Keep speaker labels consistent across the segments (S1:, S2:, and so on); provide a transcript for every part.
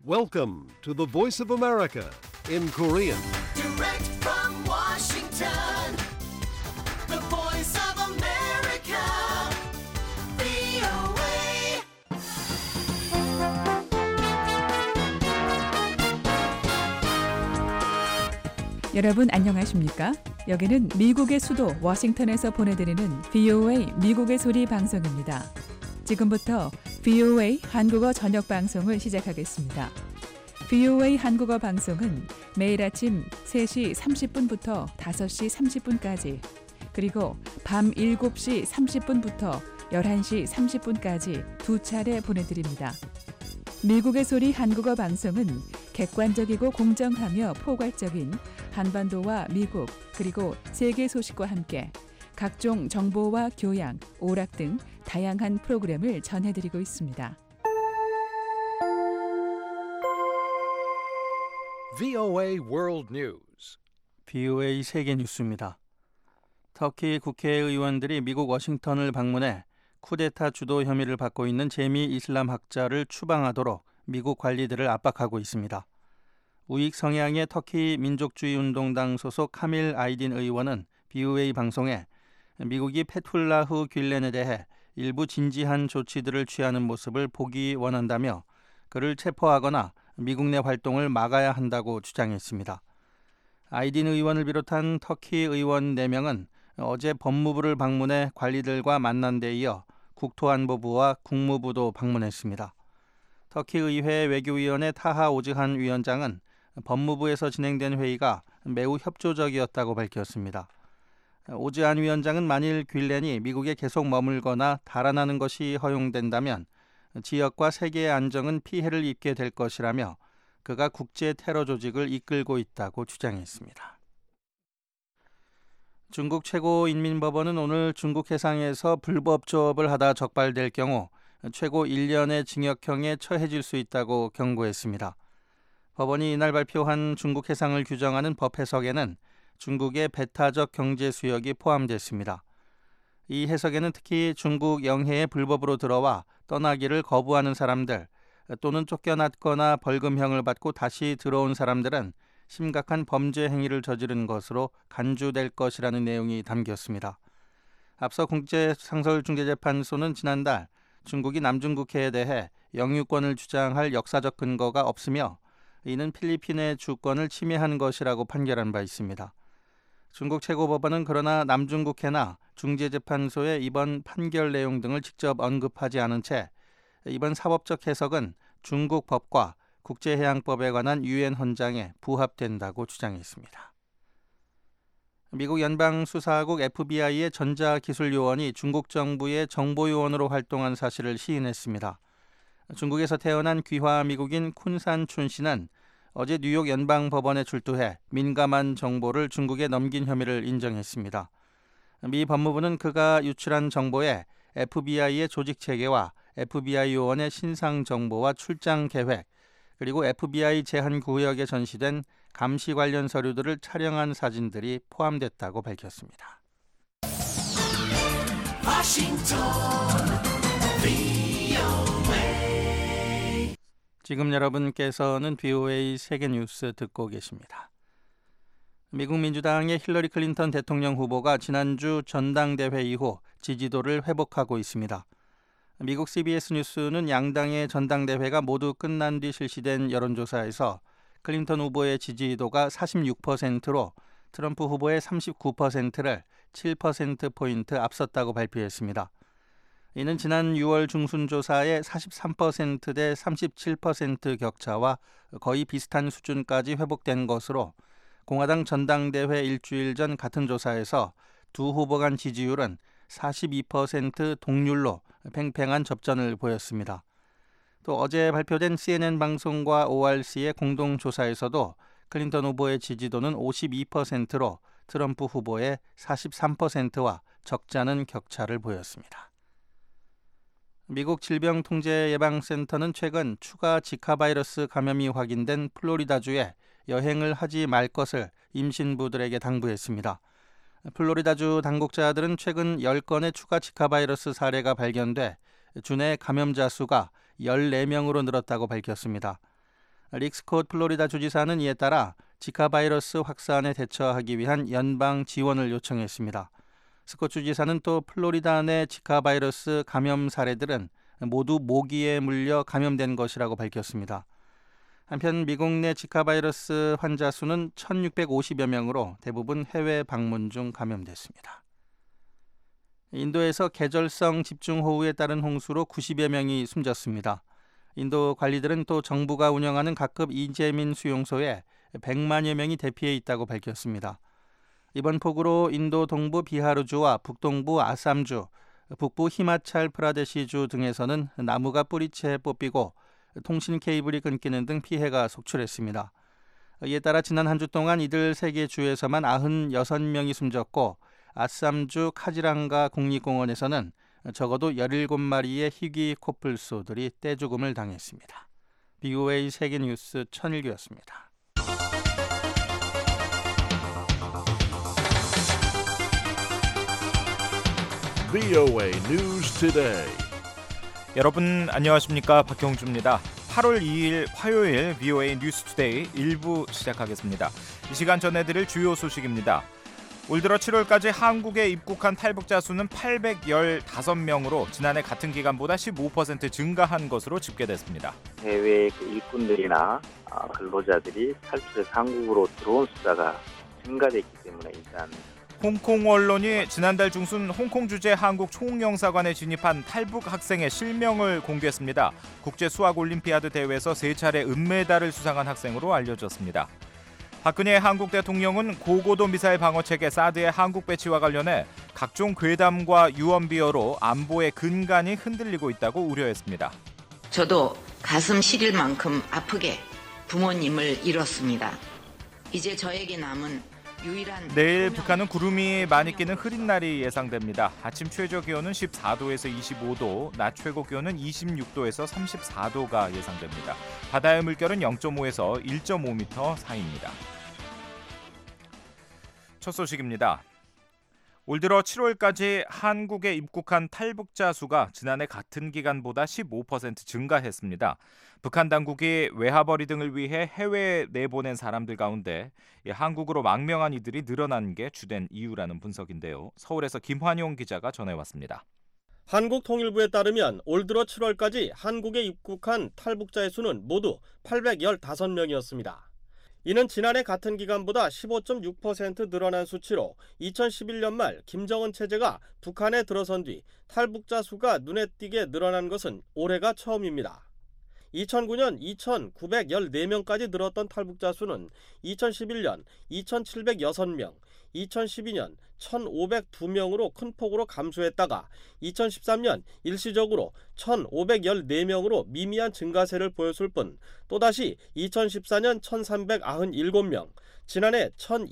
S1: Welcome to the Voice of America in Korean.
S2: Direct from Washington, the voice of America, VOA.
S3: 여러분 안녕하십니까? 여기는 미국의 수도 워싱턴에서 보내드리는 VOA 미국의 소리 방송입니다. 지금부터 VOA 한국어 저녁 방송을 시작하겠습니다. VOA 한국어 방송은 매일 아침 3시 30분부터 5시 30분까지 그리고 밤 7시 30분부터 11시 30분까지 두 차례 보내드립니다. 미국의 소리 한국어 방송은 객관적이고 공정하며 포괄적인 한반도와 미국 그리고 세계 소식과 함께 각종 정보와 교양, 오락 등 다양한 프로그램을 전해드리고 있습니다.
S1: VOA World News.
S4: VOA 세계 뉴스입니다. 터키 국회의원들이 미국 워싱턴을 방문해 쿠데타 주도 혐의를 받고 있는 재미 이슬람 학자를 추방하도록 미국 관리들을 압박하고 있습니다. 우익 성향의 터키 민족주의운동당 소속 카밀 아이딘 의원은 VOA 방송에 미국이 페툴라후 귤렌에 대해 일부 진지한 조치들을 취하는 모습을 보기 원한다며 그를 체포하거나 미국 내 활동을 막아야 한다고 주장했습니다. 아이딘 의원을 비롯한 터키 의원 4명은 어제 법무부를 방문해 관리들과 만난 데 이어 국토안보부와 국무부도 방문했습니다. 터키 의회 외교위원회 타하 오즈한 위원장은 법무부에서 진행된 회의가 매우 협조적이었다고 밝혔습니다. 오즈한 위원장은 만일 귤렌이 미국에 계속 머물거나 달아나는 것이 허용된다면 지역과 세계의 안정은 피해를 입게 될 것이라며 그가 국제 테러 조직을 이끌고 있다고 주장했습니다. 중국 최고인민법원은 오늘 중국 해상에서 불법 조업을 하다 적발될 경우 최고 1년의 징역형에 처해질 수 있다고 경고했습니다. 법원이 이날 발표한 중국 해상을 규정하는 법 해석에는 중국의 배타적 경제 수역이 포함됐습니다. 이 해석에는 특히 중국 영해에 불법으로 들어와 떠나기를 거부하는 사람들 또는 쫓겨났거나 벌금형을 받고 다시 들어온 사람들은 심각한 범죄 행위를 저지른 것으로 간주될 것이라는 내용이 담겼습니다. 앞서 국제상설중재재판소는 지난달 중국이 남중국해에 대해 영유권을 주장할 역사적 근거가 없으며 이는 필리핀의 주권을 침해한 것이라고 판결한 바 있습니다. 중국 최고법원은 그러나 남중국해나 중재재판소의 이번 판결 내용 등을 직접 언급하지 않은 채 이번 사법적 해석은 중국 법과 국제해양법에 관한 유엔 헌장에 부합된다고 주장했습니다. 미국 연방수사국 FBI의 전자기술요원이 중국 정부의 정보요원으로 활동한 사실을 시인했습니다. 중국에서 태어난 귀화 미국인 쿤산 춘 씨는 어제 뉴욕 연방법원에 출두해 민감한 정보를 중국에 넘긴 혐의를 인정했습니다. 미 법무부는 그가 유출한 정보에 FBI의 조직체계와 FBI 요원의 신상 정보와 출장 계획, 그리고 FBI 제한구역에 전시된 감시 관련 서류들을 촬영한 사진들이 포함됐다고 밝혔습니다. 지금 여러분께서는 VOA 세계뉴스 듣고 계십니다. 미국 민주당의 힐러리 클린턴 대통령 후보가 지난주 전당대회 이후 지지도를 회복하고 있습니다. 미국 CBS 뉴스는 양당의 전당대회가 모두 끝난 뒤 실시된 여론조사에서 클린턴 후보의 지지도가 46%로 트럼프 후보의 39%를 7%포인트 앞섰다고 발표했습니다. 이는 지난 6월 중순조사의 43% 대 37% 격차와 거의 비슷한 수준까지 회복된 것으로 공화당 전당대회 일주일 전 같은 조사에서 두 후보 간 지지율은 42% 동률로 팽팽한 접전을 보였습니다. 또 어제 발표된 CNN 방송과 ORC의 공동조사에서도 클린턴 후보의 지지도는 52%로 트럼프 후보의 43%와 적잖은 격차를 보였습니다. 미국 질병통제예방센터는 최근 추가 지카 바이러스 감염이 확인된 플로리다주에 여행을 하지 말 것을 임신부들에게 당부했습니다. 플로리다주 당국자들은 최근 10건의 추가 지카 바이러스 사례가 발견돼 주내 감염자 수가 14명으로 늘었다고 밝혔습니다. 릭 스콧 플로리다 주지사는 이에 따라 지카 바이러스 확산에 대처하기 위한 연방 지원을 요청했습니다. 스콧 주지사는 또 플로리다 내 지카 바이러스 감염 사례들은 모두 모기에 물려 감염된 것이라고 밝혔습니다. 한편 미국 내 지카 바이러스 환자 수는 1,650여 명으로 대부분 해외 방문 중 감염됐습니다. 인도에서 계절성 집중호우에 따른 홍수로 90여 명이 숨졌습니다. 인도 관리들은 또 정부가 운영하는 각급 이재민 수용소에 100만여 명이 대피해 있다고 밝혔습니다. 이번 폭우로 인도 동부 비하르주와 북동부 아삼주, 북부 히마찰 프라데시주 등에서는 나무가 뿌리채 뽑히고 통신 케이블이 끊기는 등 피해가 속출했습니다. 이에 따라 지난 한 주 동안 이들 세 개 주에서만 96명이 숨졌고 아삼주 카지랑가 국립공원에서는 적어도 17마리의 희귀 코뿔소들이 떼죽음을 당했습니다. BOA 세계뉴스 천일규였습니다.
S1: VOA News Today.
S5: 여러분 안녕하십니까? 박형주입니다. 8월 2일 화요일 VOA 뉴스 투데이 1부 시작하겠습니다. 이 시간 전해드릴 주요 소식입니다. 올 들어 7월까지 한국에 입국한 탈북자 수는 815명으로 지난해 같은 기간보다 15% 증가한 것으로 집계됐습니다.
S6: 해외 일꾼들이나 근로자들이 탈출해서 한국으로 들어온 숫자가 증가됐기 때문에 일단
S5: 홍콩 언론이 지난달 중순 홍콩 주재 한국 총영사관에 진입한 탈북 학생의 실명을 공개했습니다. 국제수학올림피아드 대회에서 3차례 은메달을 수상한 학생으로 알려졌습니다. 박근혜 한국 대통령은 고고도 미사일 방어체계 사드의 한국 배치와 관련해 각종 괴담과 유언비어로 안보의 근간이 흔들리고 있다고 우려했습니다.
S7: 저도 가슴 시릴 만큼 아프게 부모님을 잃었습니다. 이제 저에게 남은 유일한
S5: 내일 북한은 구름이 많이 끼는 흐린 날이 예상됩니다. 아침 최저 기온은 14도에서 25도, 낮 최고 기온은 26도에서 34도가 예상됩니다. 바다의 물결은 0.5에서 1.5m 사이입니다. 첫 소식입니다. 올 들어 7월까지 한국에 입국한 탈북자 수가 지난해 같은 기간보다 15% 증가했습니다. 북한 당국이 외화벌이 등을 위해 해외에 내보낸 사람들 가운데 한국으로 망명한 이들이 늘어난 게 주된 이유라는 분석인데요. 서울에서 김환용 기자가 전해왔습니다.
S8: 한국통일부에 따르면 올 들어 7월까지 한국에 입국한 탈북자의 수는 모두 815명이었습니다. 이는 지난해 같은 기간보다 15.6% 늘어난 수치로 2011년 말 김정은 체제가 북한에 들어선 뒤 탈북자 수가 눈에 띄게 늘어난 것은 올해가 처음입니다. 2009년 2,914명까지 늘었던 탈북자 수는 2011년 2,706명, 2012년 1,502명으로 큰 폭으로 감소했다가 2013년 일시적으로 1,514명으로 미미한 증가세를 보였을 뿐 또다시 2014년 1,397명, 지난해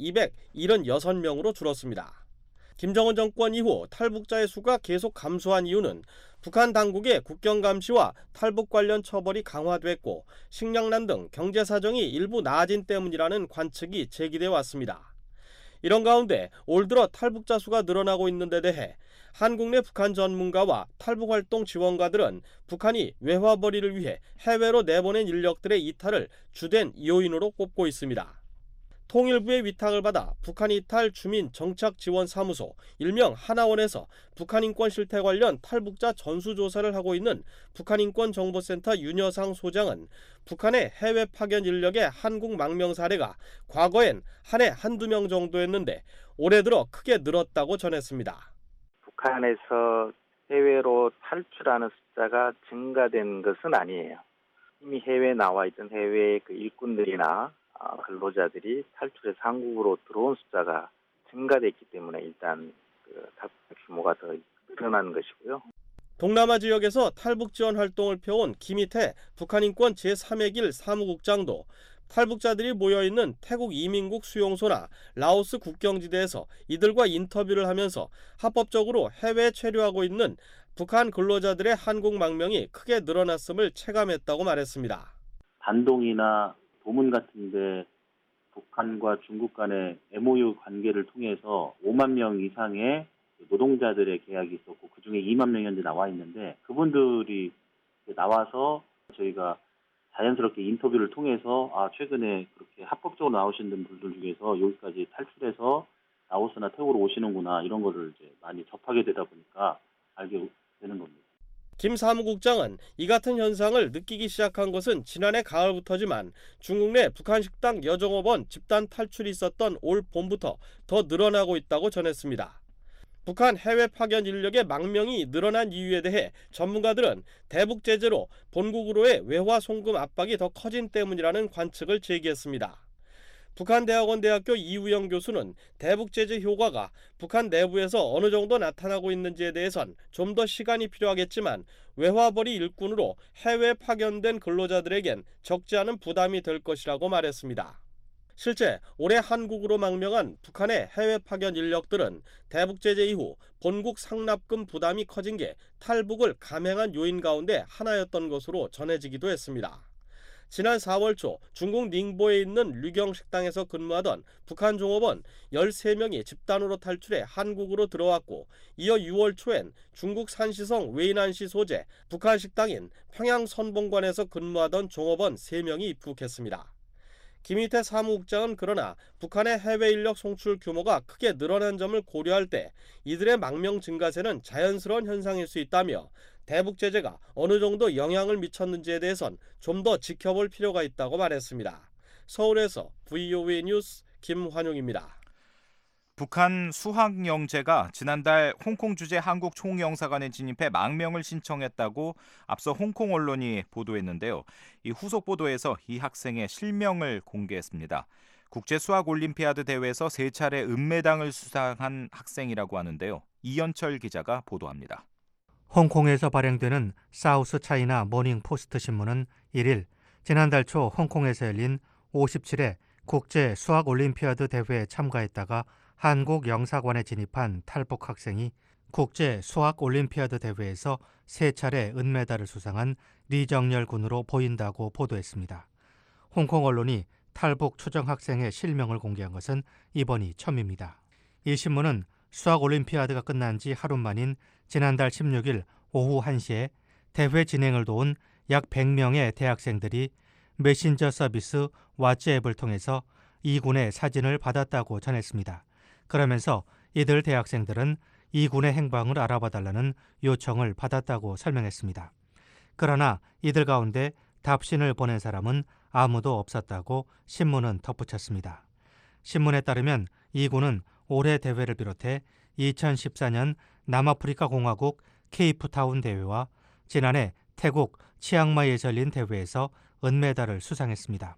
S8: 1,276명으로 줄었습니다. 김정은 정권 이후 탈북자의 수가 계속 감소한 이유는 북한 당국의 국경 감시와 탈북 관련 처벌이 강화됐고 식량난 등 경제 사정이 일부 나아진 때문이라는 관측이 제기돼 왔습니다. 이런 가운데 올 들어 탈북자 수가 늘어나고 있는 데 대해 한국 내 북한 전문가와 탈북활동 지원가들은 북한이 외화벌이를 위해 해외로 내보낸 인력들의 이탈을 주된 요인으로 꼽고 있습니다. 통일부의 위탁을 받아 북한 이탈 주민 정착 지원 사무소 일명 하나원에서 북한 인권 실태 관련 탈북자 전수조사를 하고 있는 북한인권정보센터 윤여상 소장은 북한의 해외 파견 인력의 한국 망명 사례가 과거엔 한 해 한두 명 정도였는데 올해 들어 크게 늘었다고 전했습니다.
S6: 북한에서 해외로 탈출하는 숫자가 증가된 것은 아니에요. 이미 해외에 나와 있던 해외 일꾼들이나 근로자들이 탈출해서 한국으로 들어온 숫자가 증가됐기 때문에 일단 탈북 규모가 더 늘어나는 것이고요.
S8: 동남아 지역에서 탈북 지원 활동을 펴온 김희태 북한인권 제3의 사무국장도 탈북자들이 모여있는 태국 이민국 수용소나 라오스 국경지대에서 이들과 인터뷰를 하면서 합법적으로 해외에 체류하고 있는 북한 근로자들의 한국 망명이 크게 늘어났음을 체감했다고 말했습니다.
S9: 단동이나 도문 같은데 북한과 중국 간의 MOU 관계를 통해서 5만 명 이상의 노동자들의 계약이 있었고 그중에 2만 명이 현재 나와 있는데 그분들이 나와서 저희가 자연스럽게 인터뷰를 통해서 최근에 그렇게 합법적으로 나오시는 분들 중에서 여기까지 탈출해서 라오스나 태국으로 오시는구나 이런 거를 이제 많이 접하게 되다 보니까 알게 되는 겁니다.
S8: 김 사무국장은 이 같은 현상을 느끼기 시작한 것은 지난해 가을부터지만 중국 내 북한 식당 여종업원 집단 탈출이 있었던 올 봄부터 더 늘어나고 있다고 전했습니다. 북한 해외 파견 인력의 망명이 늘어난 이유에 대해 전문가들은 대북 제재로 본국으로의 외화 송금 압박이 더 커진 때문이라는 관측을 제기했습니다. 북한대학원 대학교 이우영 교수는 대북 제재 효과가 북한 내부에서 어느 정도 나타나고 있는지에 대해선 좀 더 시간이 필요하겠지만 외화벌이 일꾼으로 해외 파견된 근로자들에겐 적지 않은 부담이 될 것이라고 말했습니다. 실제 올해 한국으로 망명한 북한의 해외 파견 인력들은 대북 제재 이후 본국 상납금 부담이 커진 게 탈북을 감행한 요인 가운데 하나였던 것으로 전해지기도 했습니다. 지난 4월 초 중국 닝보에 있는 류경 식당에서 근무하던 북한 종업원 13명이 집단으로 탈출해 한국으로 들어왔고 이어 6월 초엔 중국 산시성 웨이난시 소재 북한 식당인 평양선봉관에서 근무하던 종업원 3명이 입국했습니다. 김희태 사무국장은 그러나 북한의 해외 인력 송출 규모가 크게 늘어난 점을 고려할 때 이들의 망명 증가세는 자연스러운 현상일 수 있다며 대북 제재가 어느 정도 영향을 미쳤는지에 대해선 좀 더 지켜볼 필요가 있다고 말했습니다. 서울에서 VOA 뉴스 김환용입니다.
S5: 북한 수학영재가 지난달 홍콩 주재 한국 총영사관에 진입해 망명을 신청했다고 앞서 홍콩 언론이 보도했는데요. 이 후속 보도에서 이 학생의 실명을 공개했습니다. 국제수학올림피아드 대회에서 3차례 은메달을 수상한 학생이라고 하는데요. 이현철 기자가 보도합니다.
S10: 홍콩에서 발행되는 사우스 차이나 모닝 포스트 신문은 1일 지난달 초 홍콩에서 열린 57회 국제 수학 올림피아드 대회에 참가했다가 한국 영사관에 진입한 탈북 학생이 국제 수학 올림피아드 대회에서 3차례 은메달을 수상한 리정열 군으로 보인다고 보도했습니다. 홍콩 언론이 탈북 추정 학생의 실명을 공개한 것은 이번이 처음입니다. 이 신문은 수학 올림피아드가 끝난 지 하루 만인 지난달 16일 오후 1시에 대회 진행을 도운 약 100명의 대학생들이 메신저 서비스 왓츠앱을 통해서 이 군의 사진을 받았다고 전했습니다. 그러면서 이들 대학생들은 이 군의 행방을 알아봐달라는 요청을 받았다고 설명했습니다. 그러나 이들 가운데 답신을 보낸 사람은 아무도 없었다고 신문은 덧붙였습니다. 신문에 따르면 이 군은 올해 대회를 비롯해 2014년 남아프리카 공화국 케이프타운 대회와 지난해 태국 치앙마이에서 열린 대회에서 은메달을 수상했습니다.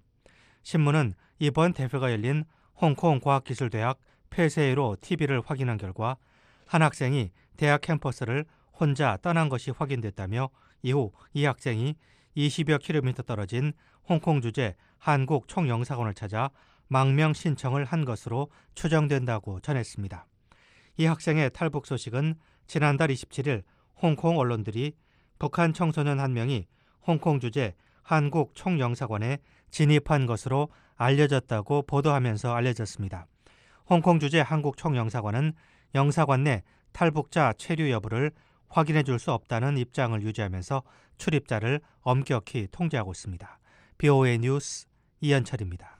S10: 신문은 이번 대회가 열린 홍콩 과학기술대학 폐쇄로 TV를 확인한 결과 한 학생이 대학 캠퍼스를 혼자 떠난 것이 확인됐다며 이후 이 학생이 20여 킬로미터 떨어진 홍콩 주재 한국 총영사관을 찾아 망명 신청을 한 것으로 추정된다고 전했습니다. 이 학생의 탈북 소식은 지난달 27일 홍콩 언론들이 북한 청소년 한 명이 홍콩 주재 한국 총영사관에 진입한 것으로 알려졌다고 보도하면서 알려졌습니다. 홍콩 주재 한국 총영사관은 영사관 내 탈북자 체류 여부를 확인해 줄 수 없다는 입장을 유지하면서 출입자를 엄격히 통제하고 있습니다. VOA 뉴스 이현철입니다.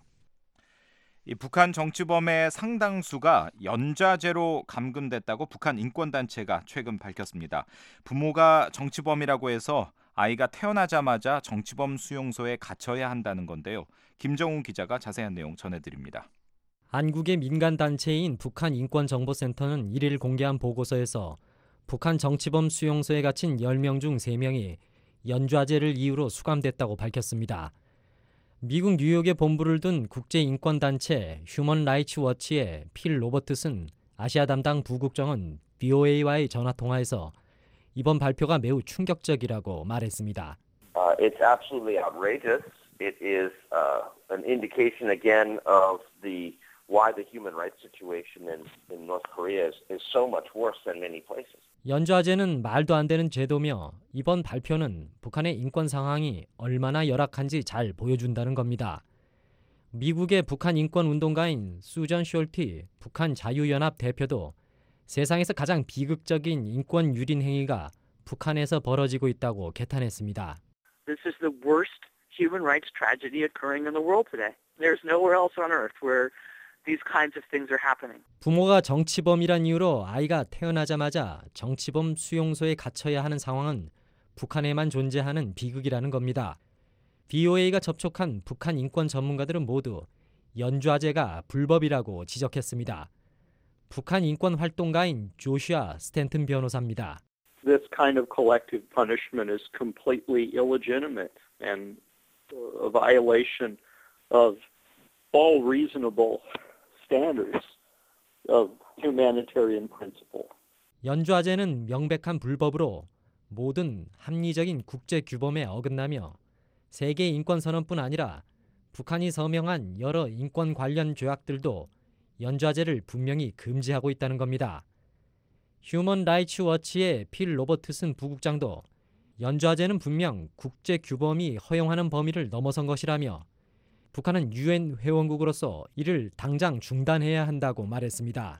S5: 이 북한 정치범의 상당수가 연좌제로 감금됐다고 북한 인권단체가 최근 밝혔습니다. 부모가 정치범이라고 해서 아이가 태어나자마자 정치범 수용소에 갇혀야 한다는 건데요. 김정훈 기자가 자세한 내용 전해드립니다.
S11: 한국의 민간단체인 북한인권정보센터는 1일 공개한 보고서에서 북한 정치범 수용소에 갇힌 10명 중 3명이 연좌제를 이유로 수감됐다고 밝혔습니다. 미국 뉴욕에 본부를 둔 국제인권단체 휴먼 라이츠 워치의 필 로버트슨 아시아 담당 부국장은 VOA와의 전화통화에서 이번 발표가 매우 충격적이라고 말했습니다.
S12: It's absolutely outrageous. It is an indication again of why the human rights situation in North Korea is so much worse than many places.
S11: 연좌제는 말도 안 되는 제도며 이번 발표는 북한의 인권 상황이 얼마나 열악한지 잘 보여준다는 겁니다. 미국의 북한 인권 운동가인 수전 숄티 북한 자유연합 대표도 세상에서 가장 비극적인 인권 유린 행위가 북한에서 벌어지고 있다고 개탄했습니다.
S13: This is the worst human rights tragedy occurring in the world today. There's nowhere else on earth where these kinds of things are happening.
S11: 부모가 정치범이란 이유로 아이가 태어나자마자 정치범 수용소에 갇혀야 하는 상황은 북한에만 존재하는 비극이라는 겁니다. VOA가 접촉한 북한 인권 전문가들은 모두 연좌제가 불법이라고 지적했습니다. 북한 인권 활동가인 조슈아 스탠튼 변호사입니다.
S14: This kind of collective punishment is completely illegitimate and a violation of all reasonable standards of humanitarian principle.
S11: 연좌제는 명백한 불법으로 모든 합리적인 국제 규범에 어긋나며 세계 인권선언뿐 아니라 북한이 서명한 여러 인권 관련 조약들도 연좌제를 분명히 금지하고 있다는 겁니다. 휴먼 라이츠 워치의 필 로버트슨 부국장도 연좌제는 분명 국제 규범이 허용하는 범위를 넘어선 것이라며 북한은 UN 회원국으로서 이를 당장 중단해야 한다고 말했습니다.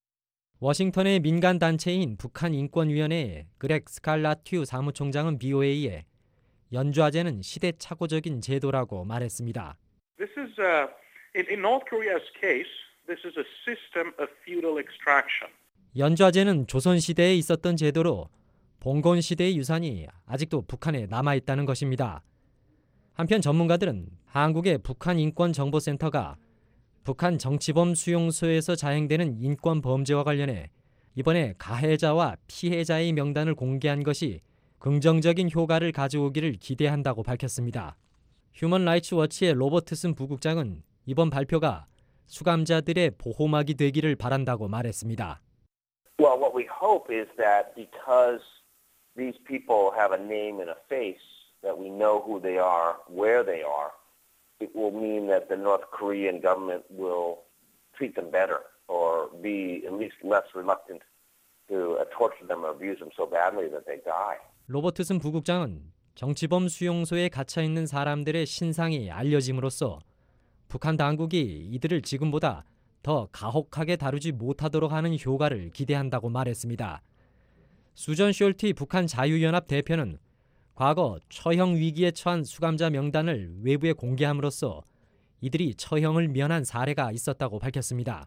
S11: 워싱턴의 민간 단체인 북한인권위원회의 그렉 스칼라튜 사무총장은 BOA에 연좌제는 시대착오적인 제도라고 말했습니다.
S15: This is in North Korea's case, this is a system of feudal extraction.
S11: 연좌제는 조선시대에 있었던 제도로 봉건시대의 유산이 아직도 북한에 남아있다는 것입니다. 한편 전문가들은 한국의 북한인권정보센터가 북한 정치범 수용소에서 자행되는 인권 범죄와 관련해 이번에 가해자와 피해자의 명단을 공개한 것이 긍정적인 효과를 가져오기를 기대한다고 밝혔습니다. 휴먼 라이츠 워치의 로버트슨 부국장은 이번 발표가 수감자들의 보호막이 되기를 바란다고 말했습니다.
S12: Well, what we hope is that because these people have a name and a face, that we know who they are, where they are, it will mean that the North Korean government will treat them better or be at least less reluctant to torture them or abuse them so badly that they die.
S11: 로버트슨 부국장은 정치범 수용소에 갇혀 있는 사람들의 신상이 알려짐으로써 북한 당국이 이들을 지금보다 더 가혹하게 다루지 못하도록 하는 효과를 기대한다고 말했습니다. 수전 숄티 북한 자유연합 대표는 과거 처형 위기에 처한 수감자 명단을 외부에 공개함으로써 이들이 처형을 면한 사례가 있었다고 밝혔습니다.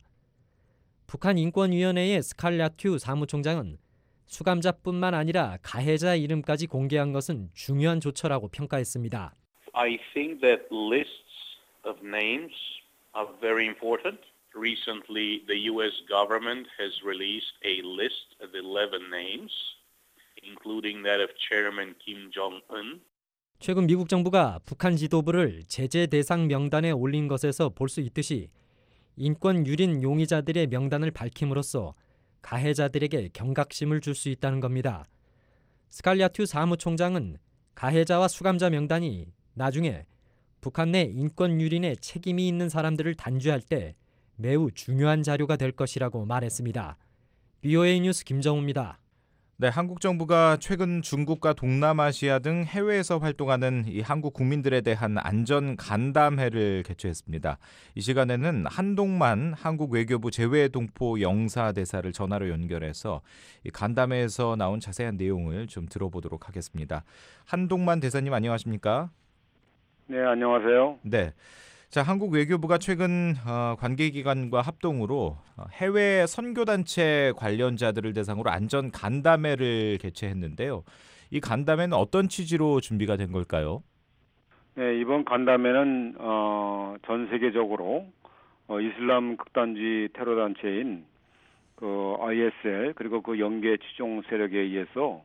S11: 북한인권위원회의 스칼라튜 사무총장은 수감자뿐만 아니라 가해자 이름까지 공개한 것은 중요한 조처라고 평가했습니다.
S15: I think that lists of names are very important. Recently, the U.S. government has released a list of 11 names, including that of Chairman Kim Jong-un.
S11: 최근 미국 정부가 북한 지도부를 제재 대상 명단에 올린 것에서 볼 수 있듯이 인권 유린 용의자들의 명단을 밝힘으로써 가해자들에게 경각심을 줄 수 있다는 겁니다. 스칼라튜 사무총장은 가해자와 수감자 명단이 나중에 북한 내 인권 유린에 책임이 있는 사람들을 단죄할 때 매우 중요한 자료가 될 것이라고 말했습니다. BOA 뉴스 김정우입니다.
S5: 네, 한국 정부가 최근 중국과 동남아시아 등 해외에서 활동하는 이 한국 국민들에 대한 안전 간담회를 개최했습니다. 이 시간에는 한동만 한국 외교부 재외동포 영사대사를 전화로 연결해서 이 간담회에서 나온 자세한 내용을 좀 들어보도록 하겠습니다. 한동만 대사님 안녕하십니까?
S16: 네, 안녕하세요.
S5: 네. 자, 한국 외교부가 최근 관계기관과 합동으로 해외 선교단체 관련자들을 대상으로 안전 간담회를 개최했는데요. 이 간담회는 어떤 취지로 준비가 된 걸까요?
S16: 네, 이번 간담회는 전 세계적으로 이슬람 극단주의 테러 단체인 그 ISL 그리고 그 연계 추종 세력에 의해서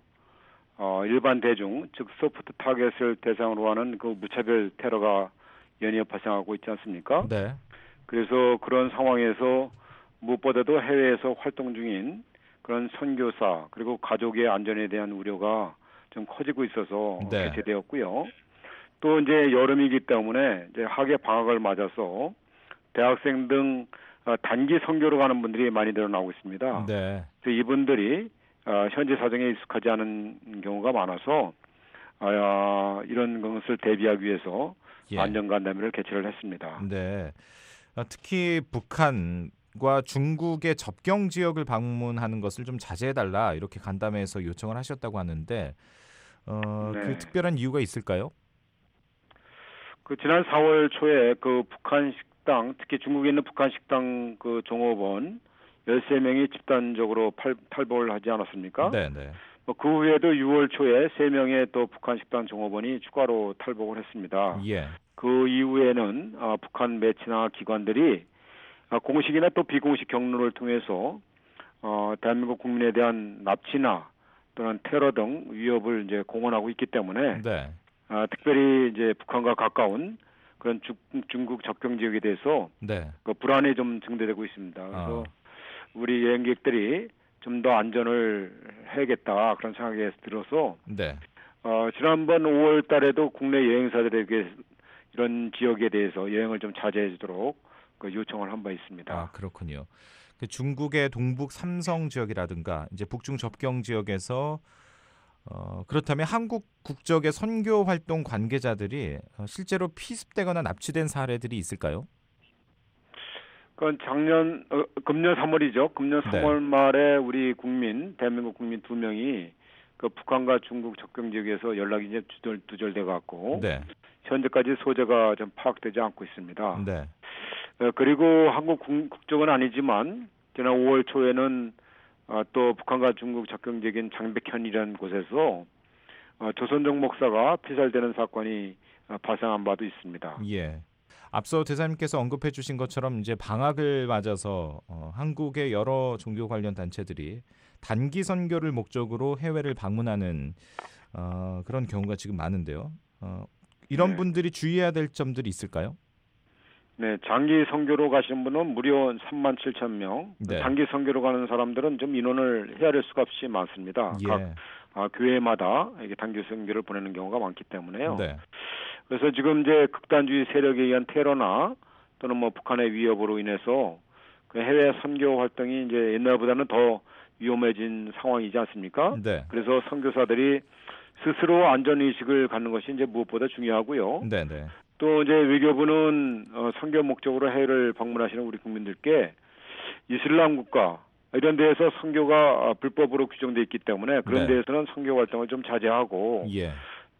S16: 일반 대중 즉 소프트 타겟을 대상으로 하는 그 무차별 테러가 연이어 발생하고 있지 않습니까?
S5: 네.
S16: 그래서 그런 상황에서 무엇보다도 해외에서 활동 중인 그런 선교사 그리고 가족의 안전에 대한 우려가 좀 커지고 있어서
S5: 네.
S16: 개최되었고요. 또 이제 여름이기 때문에 이제 학예 방학을 맞아서 대학생 등 단기 선교로 가는 분들이 많이 늘어나고 있습니다.
S5: 네.
S16: 그래서 이분들이 현재 사정에 익숙하지 않은 경우가 많아서 이런 것을 대비하기 위해서
S5: 예.
S16: 안전간담회를 개최를 했습니다.
S5: 네. 특히 북한과 중국의 접경 지역을 방문하는 것을 좀 자제해달라 이렇게 간담회에서 요청을 하셨다고 하는데
S16: 네.
S5: 그 특별한 이유가 있을까요?
S16: 그 지난 4월 초에 그 북한 식당, 특히 중국에 있는 북한 식당 그 종업원 13명이 집단적으로 탈북을 하지 않았습니까?
S5: 네, 네.
S16: 그 후에도 6월 초에 3명의 또 북한 식당 종업원이 추가로 탈북을 했습니다.
S5: 예.
S16: 그 이후에는 북한 매체나 기관들이 공식이나 또 비공식 경로를 통해서 대한민국 국민에 대한 납치나 또는 테러 등 위협을 이제 공언하고 있기 때문에
S5: 네.
S16: 특별히 이제 북한과 가까운 그런 중국 접경 지역에 대해서
S5: 네.
S16: 그 불안이 좀 증대되고 있습니다. 그래서 우리 여행객들이 좀 더 안전을 해야겠다 그런 생각이 들어서
S5: 네.
S16: 지난번 5월 달에도 국내 여행사들에게 이런 지역에 대해서 여행을 좀 자제해 주도록 그 요청을 한 바 있습니다.
S5: 아, 그렇군요. 그 중국의 동북 삼성 지역이라든가 이제 북중 접경 지역에서 그렇다면 한국 국적의 선교 활동 관계자들이 실제로 피습되거나 납치된 사례들이 있을까요?
S16: 그건 금년 3월이죠. 금년 3월 말에 우리 대한민국 국민 2명이 그 북한과 중국 접경 지역에서 연락이 이제 두절돼 갖고
S5: 네.
S16: 현재까지 소재가 좀 파악되지 않고 있습니다.
S5: 네.
S16: 그리고 한국 국적은 아니지만 지난 5월 초에는 또 북한과 중국 접경 지역인 장백현이라는 곳에서 조선족 목사가 피살되는 사건이 발생한 바도 있습니다.
S5: 예. 앞서 대사님께서 언급해 주신 것처럼 이제 방학을 맞아서 한국의 여러 종교 관련 단체들이 단기 선교를 목적으로 해외를 방문하는 그런 경우가 지금 많은데요. 이런 분들이 주의해야 될 점들이 있을까요?
S16: 네, 장기 선교로 가시는 분은 무려 37,000명.
S5: 네.
S16: 단기 선교로 가는 사람들은 좀 인원을 헤아릴 수가 없이 많습니다.
S5: 예.
S16: 각 교회마다 이게 단기 선교를 보내는 경우가 많기 때문에요.
S5: 네.
S16: 그래서 지금 이제 극단주의 세력에 의한 테러나 또는 뭐 북한의 위협으로 인해서 그 해외 선교 활동이 이제 옛날보다는 더 위험해진 상황이지 않습니까?
S5: 네.
S16: 그래서 선교사들이 스스로 안전 의식을 갖는 것이 이제 무엇보다 중요하고요.
S5: 네, 네.
S16: 또 이제 외교부는 선교 목적으로 해외를 방문하시는 우리 국민들께 이슬람 국가 이런 데에서 선교가 불법으로 규정돼 있기 때문에 그런
S5: 네.
S16: 데에서는 선교 활동을 좀 자제하고
S5: 예.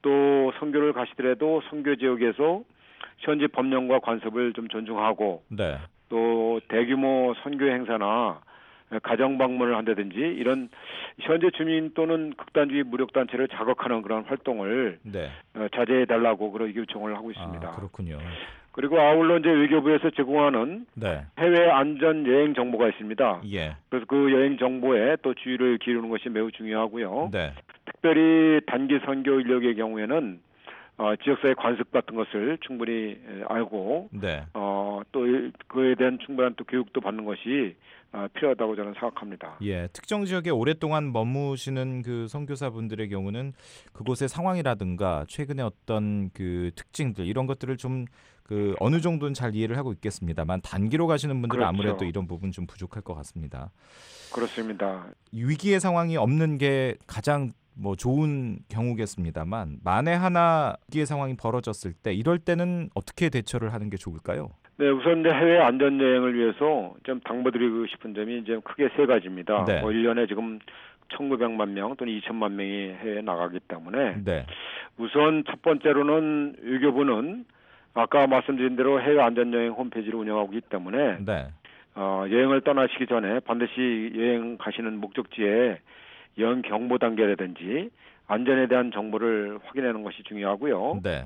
S16: 또 선교를 가시더라도 선교 지역에서 현지 법령과 관습을 좀 존중하고
S5: 네.
S16: 또 대규모 선교 행사나 가정 방문을 한다든지 이런 현재 주민 또는 극단주의 무력 단체를 자극하는 그런 활동을
S5: 네.
S16: 자제해 달라고 그런 요청을 하고 있습니다.
S5: 그렇군요.
S16: 그리고 아울러 이제 외교부에서 제공하는
S5: 네.
S16: 해외 안전 여행 정보가 있습니다.
S5: 예.
S16: 그래서 그 여행 정보에 또 주의를 기울이는 것이 매우 중요하고요.
S5: 네.
S16: 특별히 단기 선교 인력의 경우에는 지역사회 관습 같은 것을 충분히 알고
S5: 네.
S16: 또 그에 대한 충분한 또 교육도 받는 것이 필요하다고 저는 생각합니다.
S5: 예, 특정 지역에 오랫동안 머무시는 그 선교사분들의 경우는 그곳의 상황이라든가 최근에 어떤 그 특징들 이런 것들을 좀 그 어느 정도는 잘 이해를 하고 있겠습니다만 단기로 가시는 분들은
S16: 그렇죠.
S5: 아무래도 이런 부분 좀 부족할 것 같습니다.
S16: 그렇습니다.
S5: 위기의 상황이 없는 게 가장 뭐 좋은 경우겠습니다만 만에 하나 위기의 상황이 벌어졌을 때 이럴 때는 어떻게 대처를 하는 게 좋을까요?
S16: 네, 우선 이제 해외 안전 여행을 위해서 좀 당부드리고 싶은 점이 이제 크게 세 가지입니다.
S5: 네.
S16: 뭐 1년에 지금 1,900만 명 또는 2천만 명이 해외에 나가기 때문에
S5: 네.
S16: 우선 첫 번째로는 외교부는 아까 말씀드린 대로 해외 안전 여행 홈페이지를 운영하고 있기 때문에
S5: 네.
S16: 여행을 떠나시기 전에 반드시 여행 가시는 목적지에 여행 경보 단계라든지 안전에 대한 정보를 확인하는 것이 중요하고요.
S5: 네.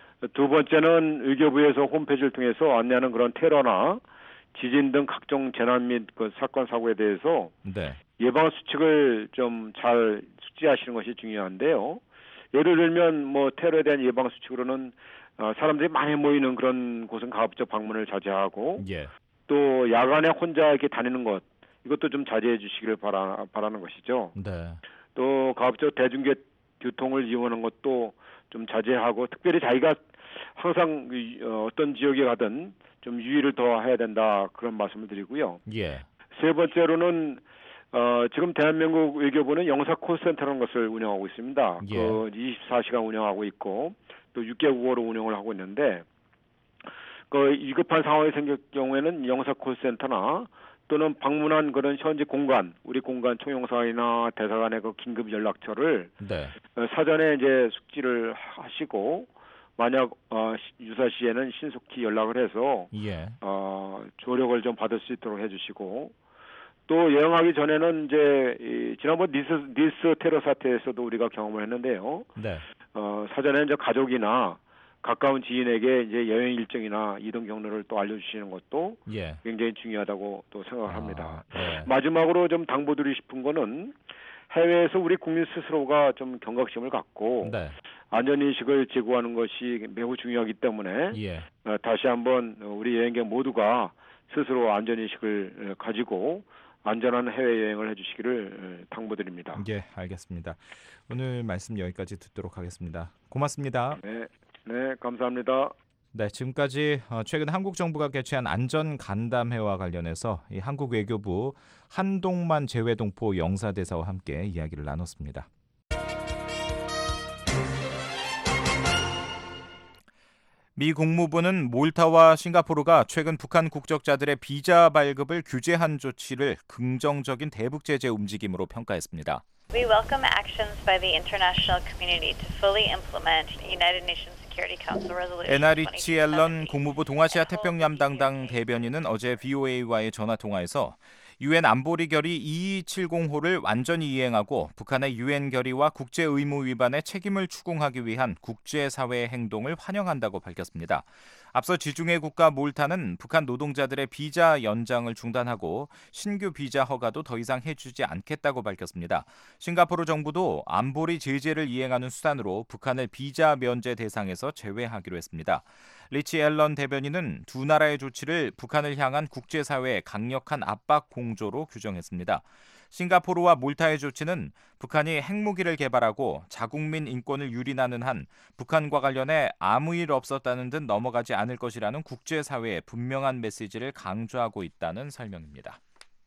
S16: 두 번째는 외교부에서 홈페이지를 통해서 안내하는 그런 테러나 지진 등 각종 재난 및 그 사건 사고에 대해서
S5: 네.
S16: 예방 수칙을 좀 잘 숙지하시는 것이 중요한데요. 예를 들면 뭐 테러에 대한 예방 수칙으로는 사람들이 많이 모이는 그런 곳은 가급적 방문을 자제하고
S5: 예.
S16: 또 야간에 혼자 이렇게 다니는 것 이것도 좀 자제해 주시기를 바라는 것이죠.
S5: 네.
S16: 또 가급적 대중교통을 이용하는 것도 좀 자제하고 특별히 자기가 항상 어떤 지역에 가든 좀 유의를 더 해야 된다 그런 말씀을 드리고요.
S5: 예.
S16: 세 번째로는 지금 대한민국 외교부는 영사 콜센터라는 것을 운영하고 있습니다.
S5: 예.
S16: 그 24시간 운영하고 있고 또 6개국어로 운영을 하고 있는데 그 위급한 상황이 생길 경우에는 영사 콜센터나 또는 방문한 그런 현지 공간, 우리 공간 총영사이나 대사관의 그 긴급 연락처를
S5: 네.
S16: 사전에 이제 숙지를 하시고 만약 유사시에는 신속히 연락을 해서
S5: 예.
S16: 조력을 좀 받을 수 있도록 해주시고 또 여행하기 전에는 이제 지난번 니스 테러 사태에서도 우리가 경험을 했는데요.
S5: 네.
S16: 사전에 이제 가족이나 가까운 지인에게 이제 여행 일정이나 이동 경로를 또 알려주시는 것도
S5: 예.
S16: 굉장히 중요하다고 또 생각을 합니다.
S5: 네.
S16: 마지막으로 좀 당부드리고 싶은 거는 해외에서 우리 국민 스스로가 좀 경각심을 갖고
S5: 네.
S16: 안전인식을 제고하는 것이 매우 중요하기 때문에
S5: 예.
S16: 다시 한번 우리 여행객 모두가 스스로 안전인식을 가지고 안전한 해외여행을 해주시기를 당부드립니다.
S5: 예, 알겠습니다. 오늘 말씀 여기까지 듣도록 하겠습니다. 고맙습니다.
S16: 네, 감사합니다.
S5: 네, 지금까지 최근 한국 정부가 개최한 안전 간담회와 관련해서 이 한국 외교부 한동만 재외동포 영사대사와 함께 이야기를 나눴습니다. 미 국무부는 몰타와 싱가포르가 최근 북한 국적자들의 비자 발급을 규제한 조치를 긍정적인 대북 제재 움직임으로 평가했습니다.
S17: We welcome actions by the international community to fully implement United Nations Security Council Resolution.
S5: 에나리치 앨런 국무부 동아시아 태평양 담당 대변인은 어제 VOA와의 전화 통화에서 유엔 안보리 결의 2270호를 완전히 이행하고 북한의 유엔 결의와 국제 의무 위반의 책임을 추궁하기 위한 국제사회의 행동을 환영한다고 밝혔습니다. 앞서 지중해 국가 몰타는 북한 노동자들의 비자 연장을 중단하고 신규 비자 허가도 더 이상 해주지 않겠다고 밝혔습니다. 싱가포르 정부도 안보리 제재를 이행하는 수단으로 북한을 비자 면제 대상에서 제외하기로 했습니다. 리치 앨런 대변인은 두 나라의 조치를 북한을 향한 국제사회의 강력한 압박 공조로 규정했습니다. 싱가포르와 몰타의 조치는 북한이 핵무기를 개발하고 자국민 인권을 유린하는 한 북한과 관련해 아무 일 없었다는 듯 넘어가지 않을 것이라는 국제사회의 분명한 메시지를 강조하고 있다는 설명입니다.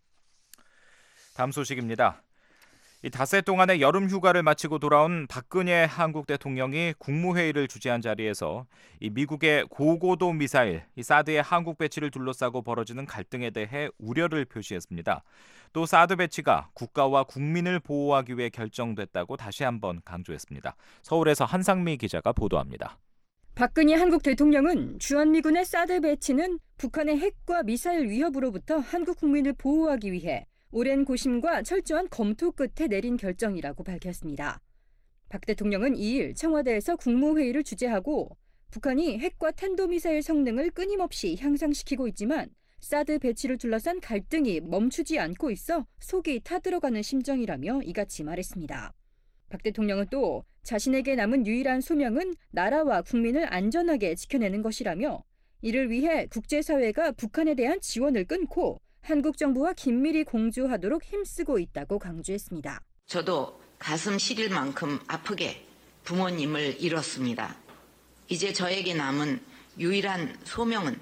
S5: 다음 소식입니다. 이 닷새 동안의 여름 휴가를 마치고 돌아온 박근혜 한국 대통령이 국무회의를 주재한 자리에서 이 미국의 고고도 미사일, 이 사드의 한국 배치를 둘러싸고 벌어지는 갈등에 대해 우려를 표시했습니다. 또 사드 배치가 국가와 국민을 보호하기 위해 결정됐다고 다시 한번 강조했습니다. 서울에서 한상미 기자가 보도합니다.
S18: 박근혜 한국 대통령은 주한미군의 사드 배치는 북한의 핵과 미사일 위협으로부터 한국 국민을 보호하기 위해 오랜 고심과 철저한 검토 끝에 내린 결정이라고 밝혔습니다. 박 대통령은 2일 청와대에서 국무회의를 주재하고 북한이 핵과 탄도미사일 성능을 끊임없이 향상시키고 있지만 사드 배치를 둘러싼 갈등이 멈추지 않고 있어 속이 타들어가는 심정이라며 이같이 말했습니다. 박 대통령은 또 자신에게 남은 유일한 소명은 나라와 국민을 안전하게 지켜내는 것이라며 이를 위해 국제사회가 북한에 대한 지원을 끊고 한국 정부와 긴밀히 공조하도록 힘쓰고 있다고 강조했습니다.
S7: 저도 가슴 시릴 만큼 아프게 부모님을 잃었습니다. 이제 저에게 남은 유일한 소명은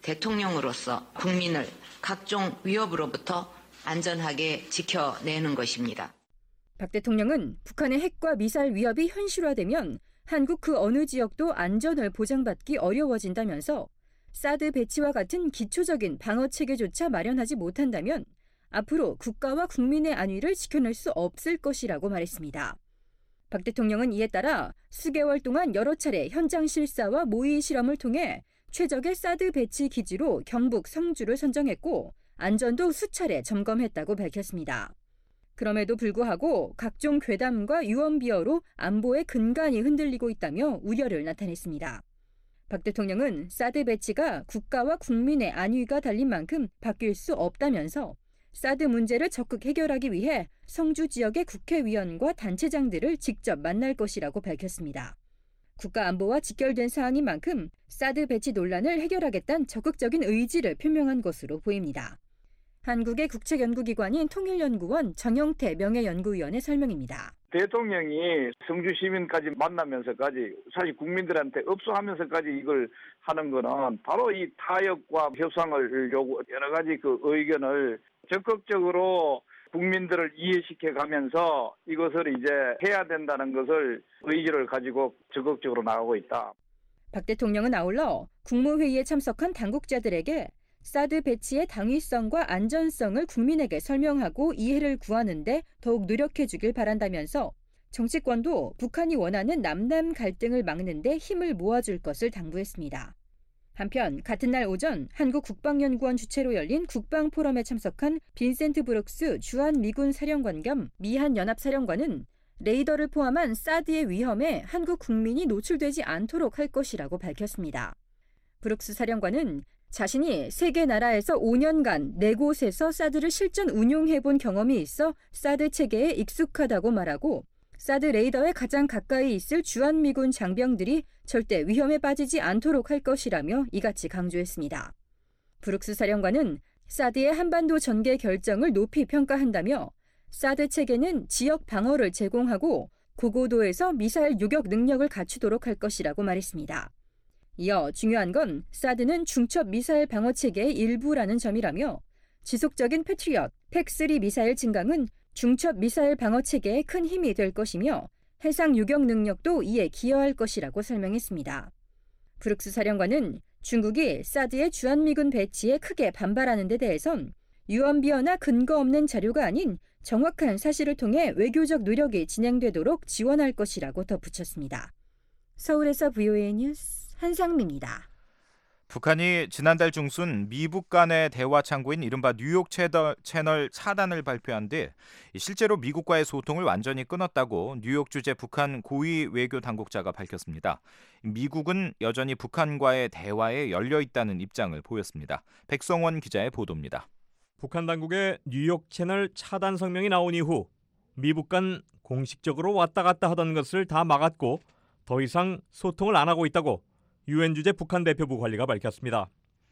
S7: 대통령으로서 국민을 각종 위협으로부터 안전하게 지켜내는 것입니다.
S18: 박 대통령은 북한의 핵과 미사일 위협이 현실화되면 한국 그 어느 지역도 안전을 보장받기 어려워진다면서 사드 배치와 같은 기초적인 방어 체계조차 마련하지 못한다면 앞으로 국가와 국민의 안위를 지켜낼 수 없을 것이라고 말했습니다. 박 대통령은 이에 따라 수개월 동안 여러 차례 현장 실사와 모의 실험을 통해 최적의 사드 배치 기지로 경북 성주를 선정했고 안전도 수차례 점검했다고 밝혔습니다. 그럼에도 불구하고 각종 괴담과 유언비어로 안보의 근간이 흔들리고 있다며 우려를 나타냈습니다. 박 대통령은 사드 배치가 국가와 국민의 안위가 달린 만큼 바뀔 수 없다면서 사드 문제를 적극 해결하기 위해 성주 지역의 국회의원과 단체장들을 직접 만날 것이라고 밝혔습니다. 국가 안보와 직결된 사안인 만큼 사드 배치 논란을 해결하겠다는 적극적인 의지를 표명한 것으로 보입니다. 한국의 국책연구기관인 통일연구원 정영태 명예연구위원의 설명입니다.
S19: 대통령이 성주 시민까지 만나면서까지 사실 국민들한테 업소하면서까지 이걸 하는 거는 바로 이 타협과 협상을 요구 여러 가지 그 의견을 적극적으로 국민들을 이해시켜 가면서 이것을 이제 해야 된다는 것을 의지를 가지고 적극적으로 나가고 있다.
S18: 박 대통령은 아울러 국무회의에 참석한 당국자들에게 사드 배치의 당위성과 안전성을 국민에게 설명하고 이해를 구하는 데 더욱 노력해 주길 바란다면서 정치권도 북한이 원하는 남남 갈등을 막는 데 힘을 모아줄 것을 당부했습니다. 한편 같은 날 오전 한국 국방연구원 주최로 열린 국방포럼에 참석한 빈센트 브룩스 주한 미군 사령관 겸 미한 연합사령관은 레이더를 포함한 사드의 위험에 한국 국민이 노출되지 않도록 할 것이라고 밝혔습니다. 브룩스 사령관은 자신이 세 개 나라에서 5년간 4곳에서 사드를 실전 운용해본 경험이 있어 사드 체계에 익숙하다고 말하고 사드 레이더에 가장 가까이 있을 주한미군 장병들이 절대 위험에 빠지지 않도록 할 것이라며 이같이 강조했습니다. 브룩스 사령관은 사드의 한반도 전개 결정을 높이 평가한다며 사드 체계는 지역 방어를 제공하고 고고도에서 미사일 요격 능력을 갖추도록 할 것이라고 말했습니다. 이어 중요한 건 사드는 중첩 미사일 방어 체계의 일부라는 점이라며 지속적인 패트리엇, 팩3 미사일 증강은 중첩 미사일 방어 체계에 큰 힘이 될 것이며 해상 요격 능력도 이에 기여할 것이라고 설명했습니다. 브룩스 사령관은 중국이 사드의 주한미군 배치에 크게 반발하는 데 대해선 유언비어나 근거 없는 자료가 아닌 정확한 사실을 통해 외교적 노력이 진행되도록 지원할 것이라고 덧붙였습니다. 서울에서 VOA 뉴스 한상미입니다.
S5: 북한이 지난달 중순 미북 간의 대화 창구인 이른바 뉴욕 채널 차단을 발표한 뒤 실제로 미국과의 소통을 완전히 끊었다고 뉴욕 주재 북한 고위 외교 당국자가 밝혔습니다. 미국은 여전히 북한과의 대화에 열려 있다는 입장을 보였습니다. 백성원 기자의 보도입니다.
S20: 북한 당국의 뉴욕 채널 차단 성명이 나온 이후 미북 간 공식적으로 왔다 갔다 하던 것을 다 막았고 더 이상 소통을 안 하고 있다고 유엔 주재 북한 대표부 관리가 밝혔습니다.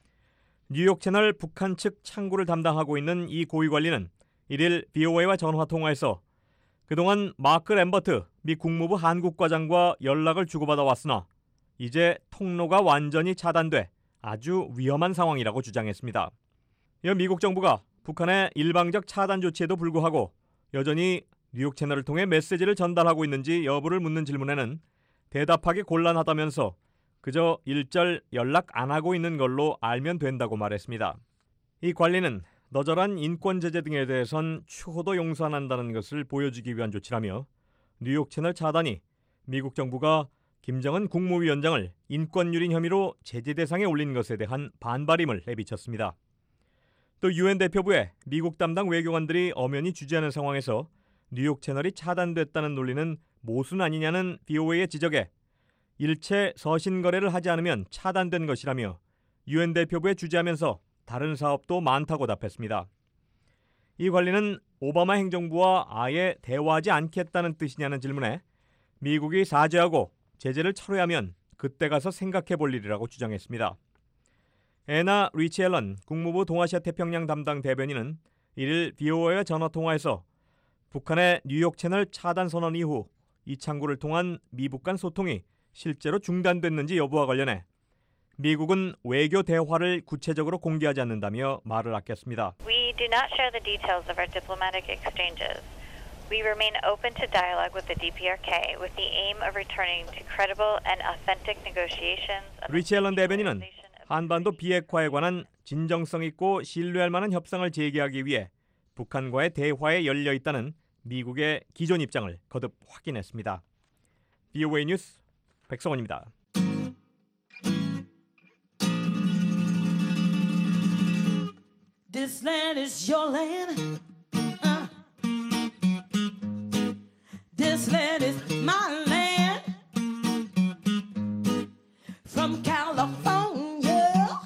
S20: 뉴욕 채널 북한 측 창구를 담당하고 있는 이 고위 관리는 1일 VOA와 전화 통화에서 그동안 마크 램버트 미 국무부 한국과장과 연락을 주고받아 왔으나 이제 통로가 완전히 차단돼 아주 위험한 상황이라고 주장했습니다. 이어 미국 정부가 북한의 일방적 차단 조치에도 불구하고 여전히 뉴욕 채널을 통해 메시지를 전달하고 있는지 여부를 묻는 질문에는 대답하기 곤란하다면서 그저 일절 연락 안 하고 있는 걸로 알면 된다고 말했습니다. 이 관리는 너절한 인권 제재 등에 대해선 추호도 용서 안 한다는 것을 보여주기 위한 조치라며 뉴욕 채널 차단이 미국 정부가 김정은 국무위원장을 인권유린 혐의로 제재 대상에 올린 것에 대한 반발임을 내비쳤습니다. 또 유엔 대표부에 미국 담당 외교관들이 엄연히 주재하는 상황에서 뉴욕 채널이 차단됐다는 논리는 모순 아니냐는 VOA의 지적에 일체 서신 거래를 하지 않으면 차단된 것이라며 유엔 대표부에 주재하면서 다른 사업도 많다고 답했습니다. 이 관리는 오바마 행정부와 아예 대화하지 않겠다는 뜻이냐는 질문에 미국이 사죄하고 제재를 철회하면 그때 가서 생각해 볼 일이라고 주장했습니다. 애나 리치 앨런 국무부 동아시아 태평양 담당 대변인은 1일 VOA와 전화통화에서 북한의 뉴욕 채널 차단 선언 이후 이 창구를 통한 미북 간 소통이 실제로 중단됐는지 여부와 관련해 미국은 외교 대화를 구체적으로 공개하지 않는다며 말을 아꼈습니다.
S17: We do not share the details of our diplomatic exchanges. We remain open to dialogue with the DPRK with the aim of returning to credible and authentic negotiations.
S20: 리치 앨런 대변인은 한반도 비핵화에 관한 진정성 있고 신뢰할 만한 협상을 재개하기 위해 북한과의 대화에 열려 있다는 미국의 기존 입장을 거듭 확인했습니다. VOA 뉴스 백성원입니다.
S2: This land is your land. This land is my land. From California.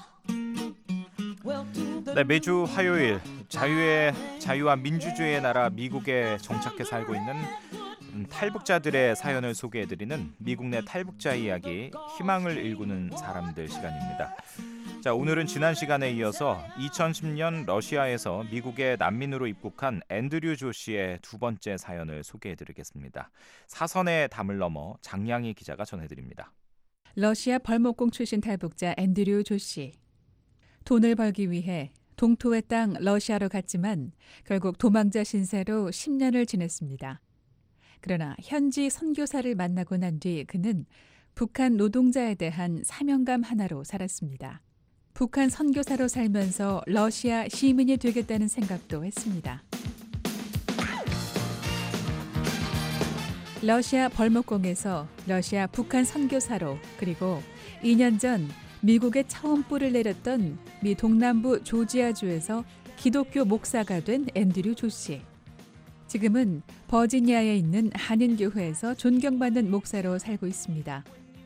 S5: 네, 매주 화요일 자유와 민주주의의 나라 미국에 정착해 살고 있는 탈북자들의 사연을 소개해드리는 미국 내 탈북자 이야기, 희망을 일구는 사람들 시간입니다. 자, 오늘은 지난 시간에 이어서 2010년 러시아에서 미국에 난민으로 입국한 앤드류 조 씨의 두 번째 사연을 소개해드리겠습니다. 사선의 담을 넘어 장량희 기자가 전해드립니다.
S3: 러시아 벌목공 출신 탈북자 앤드류 조 씨. 돈을 벌기 위해 동토의 땅 러시아로 갔지만 결국 도망자 신세로 10년을 지냈습니다. 그러나 현지 선교사를 만나고 난 뒤 그는 북한 노동자에 대한 사명감 하나로 살았습니다. 북한 선교사로 살면서 러시아 시민이 되겠다는 생각도 했습니다. 러시아 벌목공에서 러시아 북한 선교사로 그리고 2년 전 미국에 처음 뿔을 내렸던 미 동남부 조지아주에서 기독교 목사가 된 앤드류 조 씨. 지금은 버지니아에 있는 한인교회에서 존경받는 목사로 살고 있습니다.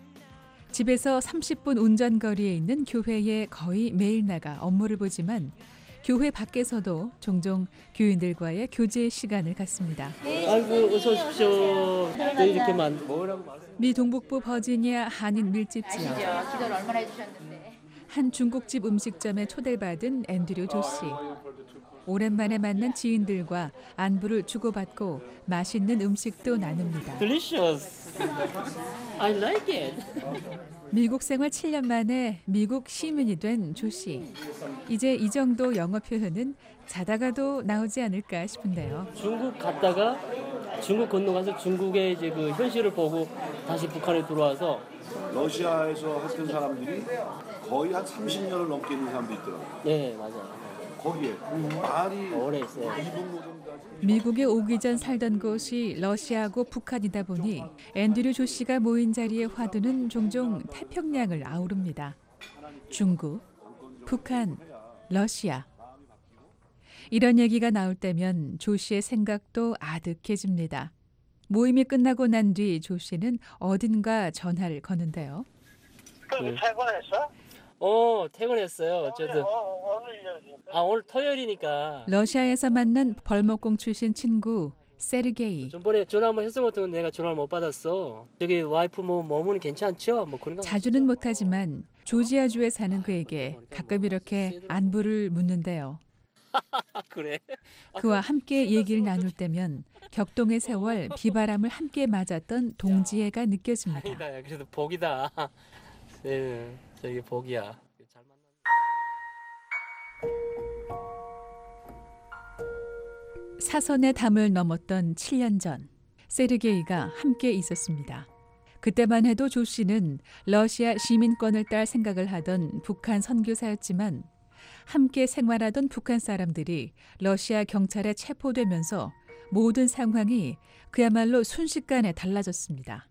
S3: 집에서 30분 운전거리에 있는 교회에 거의 매일 나가 업무를 보지만 교회 밖에서도 종종 교인들과의 교제 시간을 갖습니다.
S21: 아이고 어서 오십시오. 네, 이렇게만
S3: 미 동북부 버지니아 한인 밀집 지역.
S22: 기도를 얼마나 해주셨는데.
S3: 한 중국집 음식점에 초대받은 앤드류 조 씨. 오랜만에 만난 지인들과 안부를 주고받고 맛있는 음식도 나눕니다.
S21: Delicious. I like it.
S3: 미국 생활 7년 만에 미국 시민이 된 조 씨. 이제 이 정도 영어 표현은 자다가도 나오지 않을까 싶은데요.
S21: 중국 갔다가 중국 건너가서 중국의 이제 그 현실을 보고 다시 북한에 들어와서
S23: 러시아에서 했던 사람들이 거의 한 30년을 넘게 있는 사람도 있더라고요.
S21: 네, 맞아요.
S23: 거기에 말이
S21: 오래 있어요.
S3: 미국에 오기 전 살던 곳이 러시아고 북한이다 보니 앤드류 조 씨가 모인 자리의 화두는 종종 태평양을 아우릅니다. 중국, 북한, 러시아. 이런 얘기가 나올 때면 조 씨의 생각도 아득해집니다. 모임이 끝나고 난 뒤 조 씨는 어딘가 전화를 거는데요.
S21: 퇴근했어? 퇴근했어요. 어쨌든. 오늘 토요일이니까.
S3: 러시아에서 만난 벌목공 출신 친구 세르게이.
S21: 전번에 전화 한번 했으면 내가 전화를 못 받았어. 저기 와이프 몸은 괜찮죠? 뭐 그런 거.
S3: 자주는 못하지만 조지아주에 사는 그에게 가끔 이렇게 안부를 묻는데요.
S21: 그래?
S3: 그와 함께 얘기를 나눌 때면 격동의 세월, 비바람을 함께 맞았던 동지애가 느껴집니다.
S21: 아니다, 그래도 복이다. 네, 저기 복이야.
S3: 사선의 담을 넘었던 7년 전 세르게이가 함께 있었습니다. 그때만 해도 조 씨는 러시아 시민권을 딸 생각을 하던 북한 선교사였지만 함께 생활하던 북한 사람들이 러시아 경찰에 체포되면서 모든 상황이 그야말로 순식간에 달라졌습니다.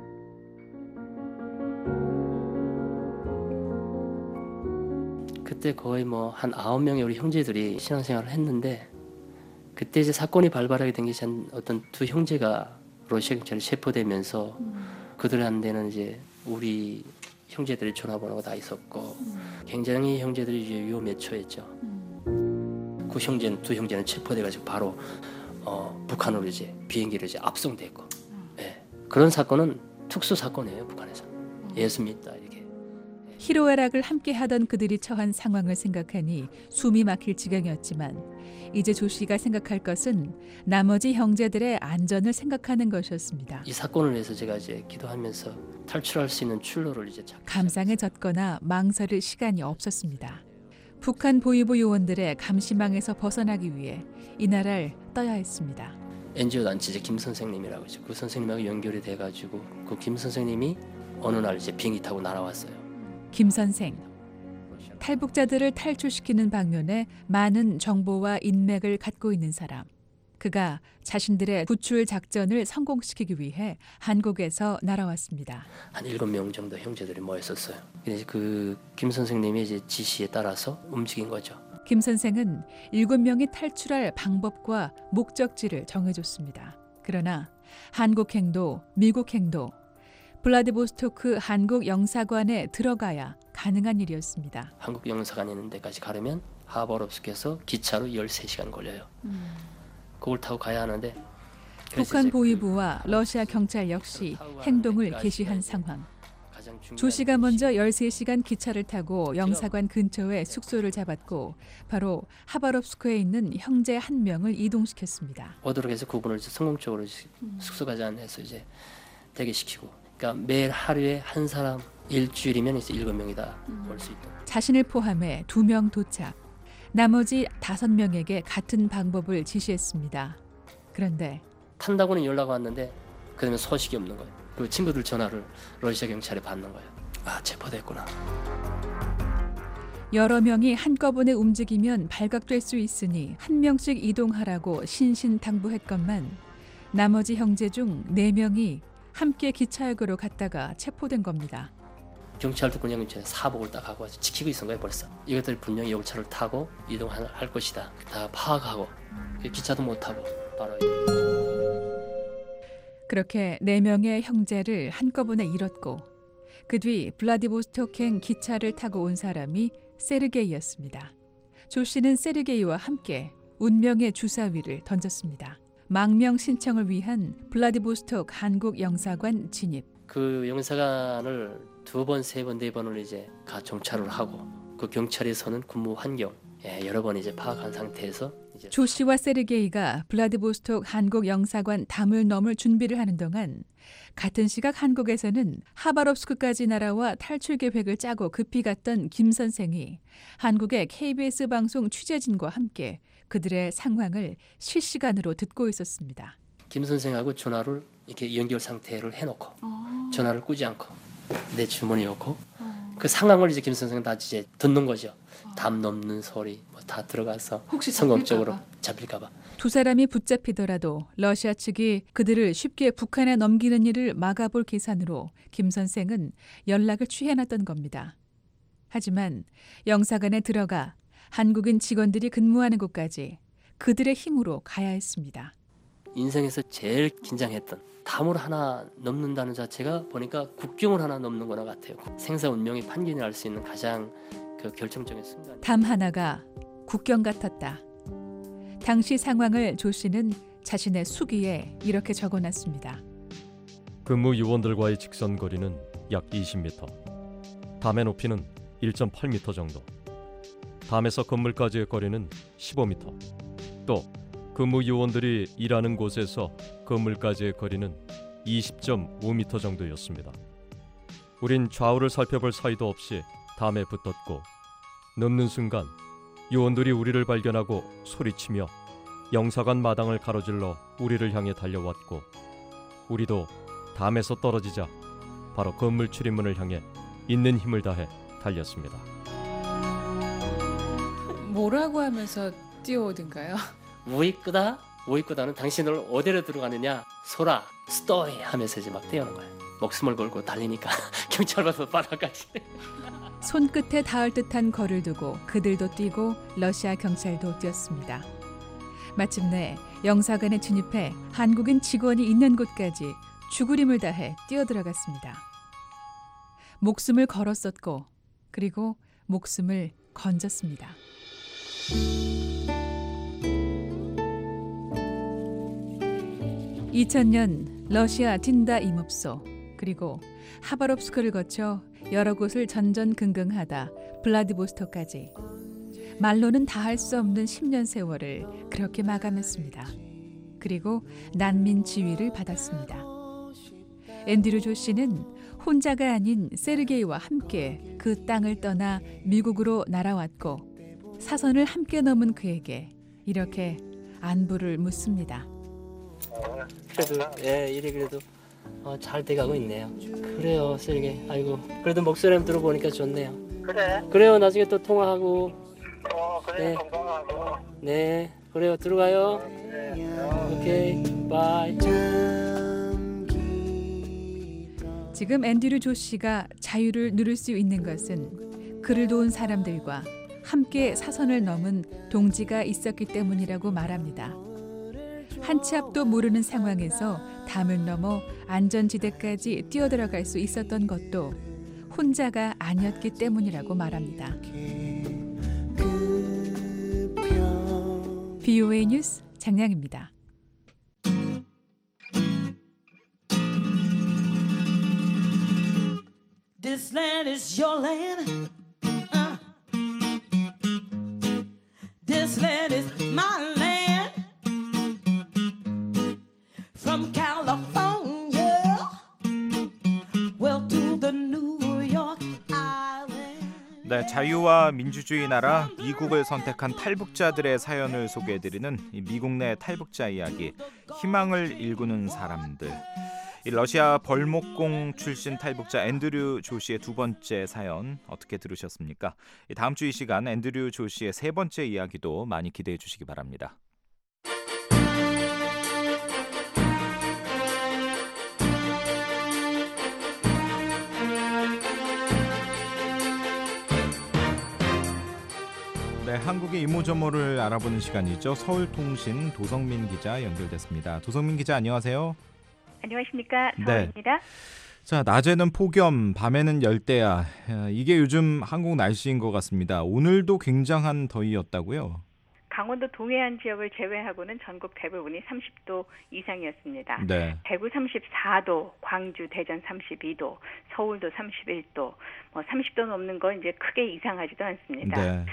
S21: 그때 거의 한 9명의 우리 형제들이 신앙생활을 했는데 그때 이제 사건이 발발하게 된 게 어떤 두 형제가 러시아 경찰에 체포되면서 그들한테는 이제 우리 형제들의 전화번호가 다 있었고 굉장히 형제들이 이제 위험에 처했죠. 두 형제는 체포돼가지고 바로 북한으로 이제 비행기를 이제 압송됐고, 네. 그런 사건은 특수 사건이에요 북한에서. 예수 믿다 이렇게.
S3: 희로애락을 함께 하던 그들이 처한 상황을 생각하니 숨이 막힐 지경이었지만 이제 조 씨가 생각할 것은 나머지 형제들의 안전을 생각하는 것이었습니다.
S21: 이 사건을 위해서 제가 이제 기도하면서 탈출할 수 있는 출로를 이제
S3: 감상에 젖거나 망설일 시간이 없었습니다. 북한 보위부 요원들의 감시망에서 벗어나기 위해 이 나라를 떠야 했습니다.
S21: NGO 단체 이제 김 선생님이라고 있죠. 그 선생님하고 연결이 돼가지고 그 김 선생님이 어느 날 이제 비행기 타고 날아왔어요.
S3: 김 선생. 탈북자들을 탈출시키는 방면에 많은 정보와 인맥을 갖고 있는 사람. 그가 자신들의 구출 작전을 성공시키기 위해 한국에서 날아왔습니다.
S21: 한 7명 정도 형제들이 모였었어요. 그래서 그 김 선생님의 이제 지시에 따라서 움직인 거죠.
S3: 김 선생은 7명이 탈출할 방법과 목적지를 정해줬습니다. 그러나 한국 행도, 미국 행도, 블라디보스토크 한국 영사관에 들어가야 가능한 일이었습니다.
S21: 한국 영사관 있는 데까지 가려면 하버롭스크에서 기차로 13시간 걸려요. 그걸 타고 가야 하는데
S3: 북한 보위부와 러시아 경찰 역시 행동을 개시한 상황. 조 씨가 먼저 13시간 기차를 타고 영사관 근처에 숙소를 잡았고 바로 하바롭스크에 있는 형제 한 명을 이동시켰습니다.
S21: 오도록에서 그분을 성공적으로 숙소까지 안내해서 이제 대기시키고 그러니까 매일 하루에 한 사람 일주일이면 이제 7명이다 올 수 있다.
S3: 자신을 포함해 2명 도착. 나머지 5명에게 같은 방법을 지시했습니다. 그런데
S21: 탄다고는 연락 왔는데 그다음에 소식이 없는 거예요. 그 친구들 전화를 러시아 경찰에 받는 거예요. 아, 체포됐구나.
S3: 여러 명이 한꺼번에 움직이면 발각될 수 있으니 한 명씩 이동하라고 신신당부했건만 나머지 형제 중 4명이 함께 기차역으로 갔다가 체포된 겁니다.
S21: 경찰도 그냥 이제 사복을 딱 하고 지키고 있은 거예요 벌써. 이것들이 분명히 열차를 타고 이동할 것이다. 다 파악하고 기차도 못 타고 바로.
S3: 그렇게 4명의 형제를 한꺼번에 잃었고 그 뒤 블라디보스토크행 기차를 타고 온 사람이 세르게이였습니다. 조 씨는 세르게이와 함께 운명의 주사위를 던졌습니다. 망명 신청을 위한 블라디보스토크 한국 영사관 진입.
S21: 그 영사관을 2번, 3번, 4번을 이제 정찰을 하고 그 경찰에서는 근무 환경 여러 번 이제 파악한 상태에서 이제
S3: 조 씨와 세르게이가 블라디보스토크 한국 영사관 담을 넘을 준비를 하는 동안 같은 시각 한국에서는 하바롭스크까지 날아와 탈출 계획을 짜고 급히 갔던 김 선생이 한국의 KBS 방송 취재진과 함께 그들의 상황을 실시간으로 듣고 있었습니다.
S21: 김 선생하고 전화를 이렇게 연결 상태를 해놓고 전화를 끄지 않고 내 주머니였고 그 상황을 이제 김 선생은 다 이제 듣는 거죠. 담 넘는 소리 뭐 다 들어가서
S3: 혹시
S21: 성공적으로 잡힐까봐.
S3: 두 사람이 붙잡히더라도 러시아 측이 그들을 쉽게 북한에 넘기는 일을 막아볼 계산으로 김 선생은 연락을 취해놨던 겁니다. 하지만 영사관에 들어가 한국인 직원들이 근무하는 곳까지 그들의 힘으로 가야 했습니다.
S21: 인생에서 제일 긴장했던 담을 하나 넘는다는 자체가 보니까 국경을 하나 넘는 거나 같아요. 생사 운명의 판결이 날 수 있는 가장 그 결정적인 순간.
S3: 담 하나가 국경 같았다. 당시 상황을 조 씨는 자신의 수기에 이렇게 적어놨습니다.
S1: 근무 요원들과의 직선 거리는 약 20m, 담의 높이는 1.8m 정도, 담에서 건물까지의 거리는 15m, 또 근무 요원들이 일하는 곳에서 건물까지의 거리는 20.5m 정도였습니다. 우린 좌우를 살펴볼 사이도 없이 담에 붙었고 넘는 순간 요원들이 우리를 발견하고 소리치며 영사관 마당을 가로질러 우리를 향해 달려왔고 우리도 담에서 떨어지자 바로 건물 출입문을 향해 있는 힘을 다해 달렸습니다.
S4: 뭐라고 하면서 뛰어오던가요?
S21: 우익끄다? 우익끄다는 당신을 어디로 들어가느냐? 소라, 스토이 하면서 이제 막 뛰어오는 거예요. 목숨을 걸고 달리니까 경찰과도 바라까지.
S3: 손끝에 닿을 듯한 거리를 두고 그들도 뛰고 러시아 경찰도 뛰었습니다. 마침내 영사관에 진입해 한국인 직원이 있는 곳까지 죽으림을 다해 뛰어들어갔습니다. 목숨을 걸었었고 그리고 목숨을 건졌습니다. 2000년 러시아 딘다 임업소 그리고 하바롭스크를 거쳐 여러 곳을 전전긍긍하다 블라디보스토크까지 말로는 다 할 수 없는 10년 세월을 그렇게 마감했습니다. 그리고 난민 지위를 받았습니다. 앤드류 조 씨는 혼자가 아닌 세르게이와 함께 그 땅을 떠나 미국으로 날아왔고 사선을 함께 넘은 그에게 이렇게 안부를 묻습니다.
S21: 그래도 일이 그래도 잘 돼가고 있네요. 그래요, 세르게이. 아이고, 그래도 목소리 들어보니까 좋네요. 그래요, 나중에 또 통화하고.
S6: 그래, 네. 건강하고.
S21: 네, 그래요, 들어가요. 오케이, 바이.
S3: 지금 앤드류 조 씨가 자유를 누릴 수 있는 것은 그를 도운 사람들과 함께 사선을 넘은 동지가 있었기 때문이라고 말합니다. 한 치 앞도 모르는 상황에서 담을 넘어 안전지대까지 뛰어들어갈 수 있었던 것도 혼자가 아니었기 때문이라고 말합니다. BOA 뉴스 장량입니다.
S2: This land is your land. This land is my land. From California, well to the New York Island.
S5: 네, 자유와 민주주의 나라 미국을 선택한 탈북자들의 사연을 소개해드리는 미국 내 탈북자 이야기, 희망을 일구는 사람들. 이 러시아 벌목공 출신 탈북자 앤드류 조 씨의 두 번째 사연 어떻게 들으셨습니까? 다음 주 이 시간 앤드류 조 씨의 세 번째 이야기도 많이 기대해 주시기 바랍니다. 네, 한국의 이모저모를 알아보는 시간이죠. 서울통신 도성민 기자 연결됐습니다. 도성민 기자 안녕하세요.
S8: 안녕하십니까.
S5: 네.
S8: 서울입니다.
S5: 자, 낮에는 폭염, 밤에는 열대야. 이게 요즘 한국 날씨인 것 같습니다. 오늘도 굉장한 더위였다고요?
S8: 강원도 동해안 지역을 제외하고는 전국 대부분이 30도 이상이었습니다.
S5: 네.
S8: 대구 34도, 광주, 대전 32도, 서울도 31도, 30도 넘는 건 이제 크게 이상하지도 않습니다.
S5: 네.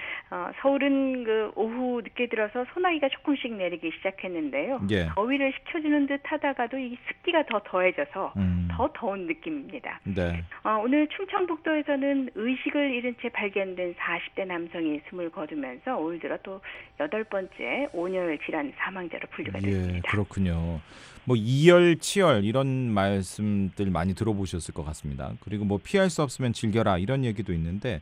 S8: 서울은 그 오후 늦게 들어서 소나기가 조금씩 내리기 시작했는데요.
S5: 예.
S8: 더위를 식혀주는 듯 하다가도 이 습기가 더 더해져서 더 더운 느낌입니다.
S5: 네.
S8: 오늘 충청북도에서는 의식을 잃은 채 발견된 40대 남성이 숨을 거두면서 올 들어 또 8번째 온열 질환 사망자로 분류가 됐습니다.
S5: 예, 그렇군요. 뭐 이열, 치열 이런 말씀들 많이 들어보셨을 것 같습니다. 그리고 뭐 피할 수 없으면 즐겨라 이런 얘기도 있는데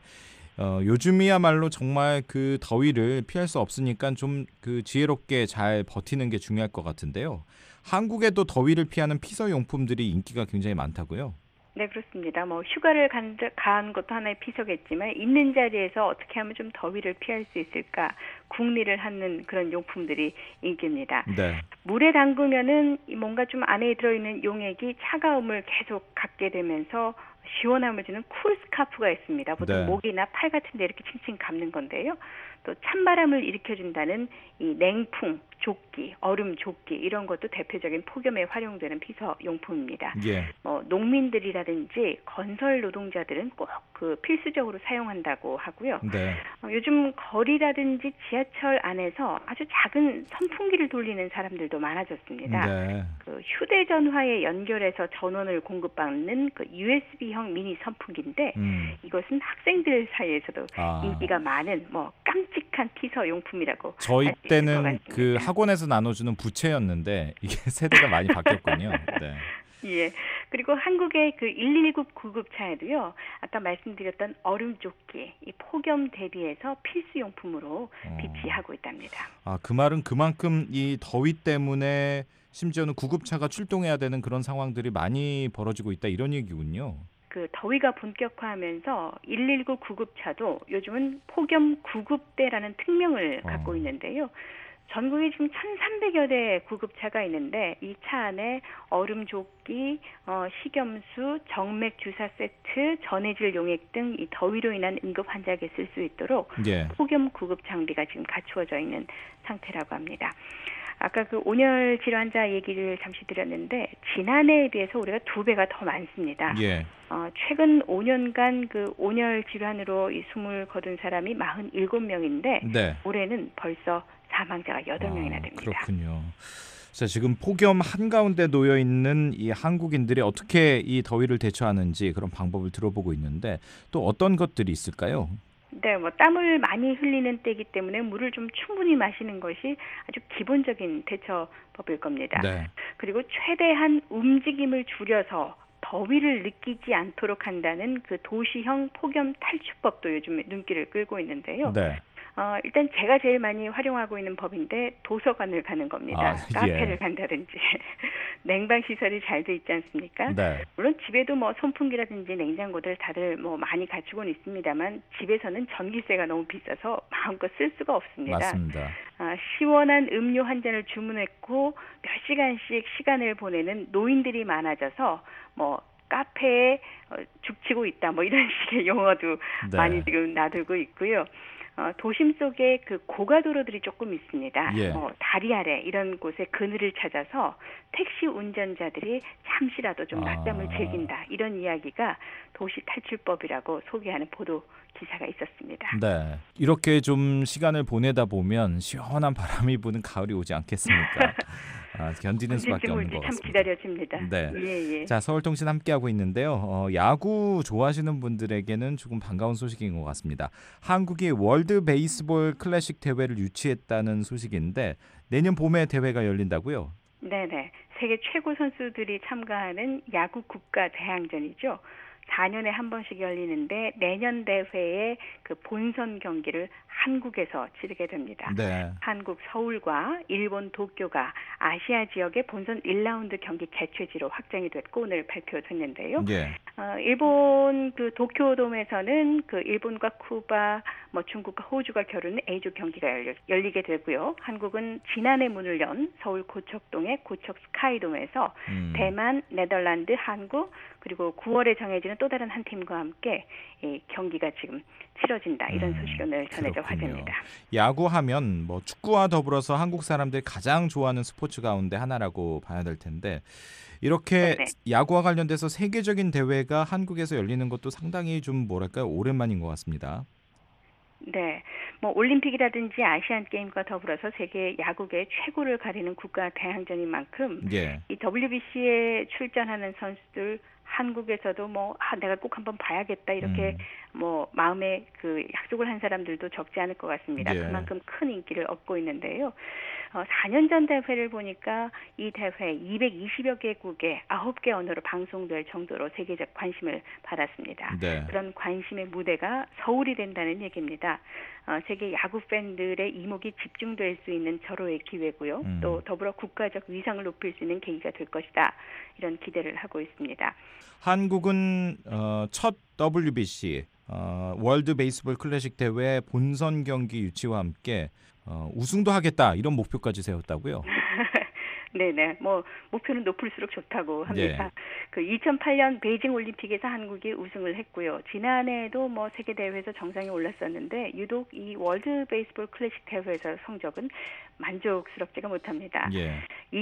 S5: 요즘이야말로 정말 그 더위를 피할 수 없으니까 좀 그 지혜롭게 잘 버티는 게 중요할 것 같은데요. 한국에도 더위를 피하는 피서 용품들이 인기가 굉장히 많다고요?
S8: 네, 그렇습니다. 휴가를 간 것도 하나의 피서겠지만 있는 자리에서 어떻게 하면 좀 더위를 피할 수 있을까 궁리를 하는 그런 용품들이 인기입니다.
S5: 네.
S8: 물에 담그면은 뭔가 좀 안에 들어있는 용액이 차가움을 계속 갖게 되면서 시원함을 주는 쿨 스카프가 있습니다. 보통
S5: 네.
S8: 목이나 팔 같은 데 이렇게 칭칭 감는 건데요. 또 찬바람을 일으켜준다는 이 냉풍, 조끼, 얼음 조끼 이런 것도 대표적인 폭염에 활용되는 피서 용품입니다.
S5: 예.
S8: 농민들이라든지 건설 노동자들은 꼭 그 필수적으로 사용한다고 하고요.
S5: 네.
S8: 요즘 거리라든지 지하철 안에서 아주 작은 선풍기를 돌리는 사람들도 많아졌습니다.
S5: 네.
S8: 그 휴대전화에 연결해서 전원을 공급받는 그 USB형 미니 선풍기인데 이것은 학생들 사이에서도 인기가 많은 깜찍한 피서 용품이라고
S5: 저희
S8: 할 수 있을 것
S5: 때는
S8: 같습니다.
S5: 그 학원에서 나눠주는 부채였는데 이게 세대가 많이 바뀌었군요. 네.
S8: 예. 그리고 한국의 그 119 구급차에도요, 아까 말씀드렸던 얼음조끼, 이 폭염 대비해서 필수 용품으로 비치하고 있답니다.
S5: 그 말은 그만큼 이 더위 때문에 심지어는 구급차가 출동해야 되는 그런 상황들이 많이 벌어지고 있다 이런 얘기군요.
S8: 그 더위가 본격화하면서 119 구급차도 요즘은 폭염 구급대라는 특명을 갖고 있는데요. 전국에 지금 1,300여 대 구급차가 있는데 이 차 안에 얼음 조끼, 식염수, 정맥 주사 세트, 전해질 용액 등 이 더위로 인한 응급 환자에게 쓸 수 있도록
S5: 예.
S8: 폭염 구급 장비가 지금 갖추어져 있는 상태라고 합니다. 아까 그 온열 질환자 얘기를 잠시 드렸는데 지난해에 비해서 우리가 2배가 더 많습니다.
S5: 예.
S8: 최근 5년간 그 온열 질환으로 이 숨을 거둔 사람이 47명인데
S5: 네.
S8: 올해는 벌써 사망자가 8명이나 됩니다.
S5: 그렇군요. 자, 지금 폭염 한가운데 놓여 있는 이 한국인들이 어떻게 이 더위를 대처하는지 그런 방법을 들어보고 있는데 또 어떤 것들이 있을까요?
S8: 네, 땀을 많이 흘리는 때이기 때문에 물을 좀 충분히 마시는 것이 아주 기본적인 대처법일 겁니다.
S5: 네.
S8: 그리고 최대한 움직임을 줄여서 더위를 느끼지 않도록 한다는 그 도시형 폭염 탈출법도 요즘 눈길을 끌고 있는데요.
S5: 네.
S8: 일단 제가 제일 많이 활용하고 있는 법인데 도서관을 가는 겁니다. 카페를 간다든지 냉방 시설이 잘 돼 있지 않습니까?
S5: 네.
S8: 물론 집에도 선풍기라든지 냉장고들 다들 많이 갖추고는 있습니다만 집에서는 전기세가 너무 비싸서 마음껏 쓸 수가 없습니다.
S5: 맞습니다.
S8: 시원한 음료 한 잔을 주문했고 몇 시간씩 시간을 보내는 노인들이 많아져서 카페에 죽치고 있다 이런 식의 용어도
S5: 네.
S8: 많이 지금 나들고 있고요. 도심 속에 그 고가도로들이 조금 있습니다.
S5: 예.
S8: 다리 아래 이런 곳에 그늘을 찾아서 택시 운전자들이 잠시라도 좀 낮잠을 즐긴다. 이런 이야기가 도시 탈출법이라고 소개하는 보도 기사가 있었습니다.
S5: 네. 이렇게 좀 시간을 보내다 보면 시원한 바람이 부는 가을이 오지 않겠습니까? 견디는 수밖에 없는 것 같습니다.
S8: 참 기다려집니다.
S5: 네.
S8: 예.
S5: 자, 서울통신 함께하고 있는데요. 야구 좋아하시는 분들에게는 조금 반가운 소식인 것 같습니다. 한국이 월드 베이스볼 클래식 대회를 유치했다는 소식인데 내년 봄에 대회가 열린다고요?
S8: 네네. 세계 최고 선수들이 참가하는 야구 국가 대항전이죠. 4년에 한 번씩 열리는데 내년 대회의 그 본선 경기를 한국에서 치르게 됩니다.
S5: 네.
S8: 한국 서울과 일본 도쿄가 아시아 지역의 본선 1라운드 경기 개최지로 확정이 됐고 오늘 발표됐는데요.
S5: 예.
S8: 일본 그 도쿄돔에서는 그 일본과 쿠바, 뭐 중국과 호주가 겨루는 A조 경기가 열리게 되고요. 한국은 지난해 문을 연 서울 고척동의 고척 스카이돔에서 대만, 네덜란드, 한국 그리고 9월에 정해지는 또 다른 한 팀과 함께 이 경기가 지금 치러진다. 이런 소식이 오늘 전해져 화제입니다.
S5: 야구하면 뭐 축구와 더불어서 한국 사람들이 가장 좋아하는 스포츠 가운데 하나라고 봐야 될 텐데 이렇게
S8: 네네.
S5: 야구와 관련돼서 세계적인 대회가 한국에서 열리는 것도 상당히 좀 뭐랄까요? 오랜만인 것 같습니다.
S8: 네, 뭐 올림픽이라든지 아시안 게임과 더불어서 세계 야구계 최고를 가리는 국가 대항전인 만큼
S5: 예.
S8: 이 WBC에 출전하는 선수들 한국에서도 뭐 내가 꼭 한번 봐야겠다 이렇게 뭐 마음에 그 약속을 한 사람들도 적지 않을 것 같습니다.
S5: 예.
S8: 그만큼 큰 인기를 얻고 있는데요. 4년 전 대회를 보니까 이 대회 220여 개국의 9개 언어로 방송될 정도로 세계적 관심을 받았습니다.
S5: 네.
S8: 그런 관심의 무대가 서울이 된다는 얘기입니다. 세계 야구 팬들의 이목이 집중될 수 있는 절호의 기회고요. 또 더불어 국가적 위상을 높일 수 있는 계기가 될 것이다. 이런 기대를 하고 있습니다.
S5: 한국은 첫 WBC 월드 베이스볼 클래식 대회 본선 경기 유치와 함께 우승도 하겠다 이런 목표까지 세웠다고요?
S8: 네네. 뭐 목표는 높을수록 좋다고 합니다.
S5: 예.
S8: 그 2008년 베이징 올림픽에서 한국이 우승을 했고요. 지난해에도 뭐 세계 대회에서 정상에 올랐었는데 유독 이 월드 베이스볼 클래식 대회에서 성적은 만족스럽지가 못합니다.
S5: 예.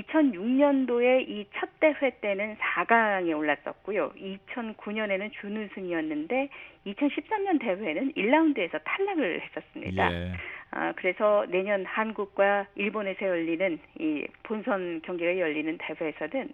S8: 2006년도에 이 첫 대회 때는 4강에 올랐었고요. 2009년에는 준우승이었는데 2013년 대회는 1라운드에서 탈락을 했었습니다.
S5: 예.
S8: 그래서 내년 한국과 일본에서 열리는 이 본선 경기가 열리는 대회에서는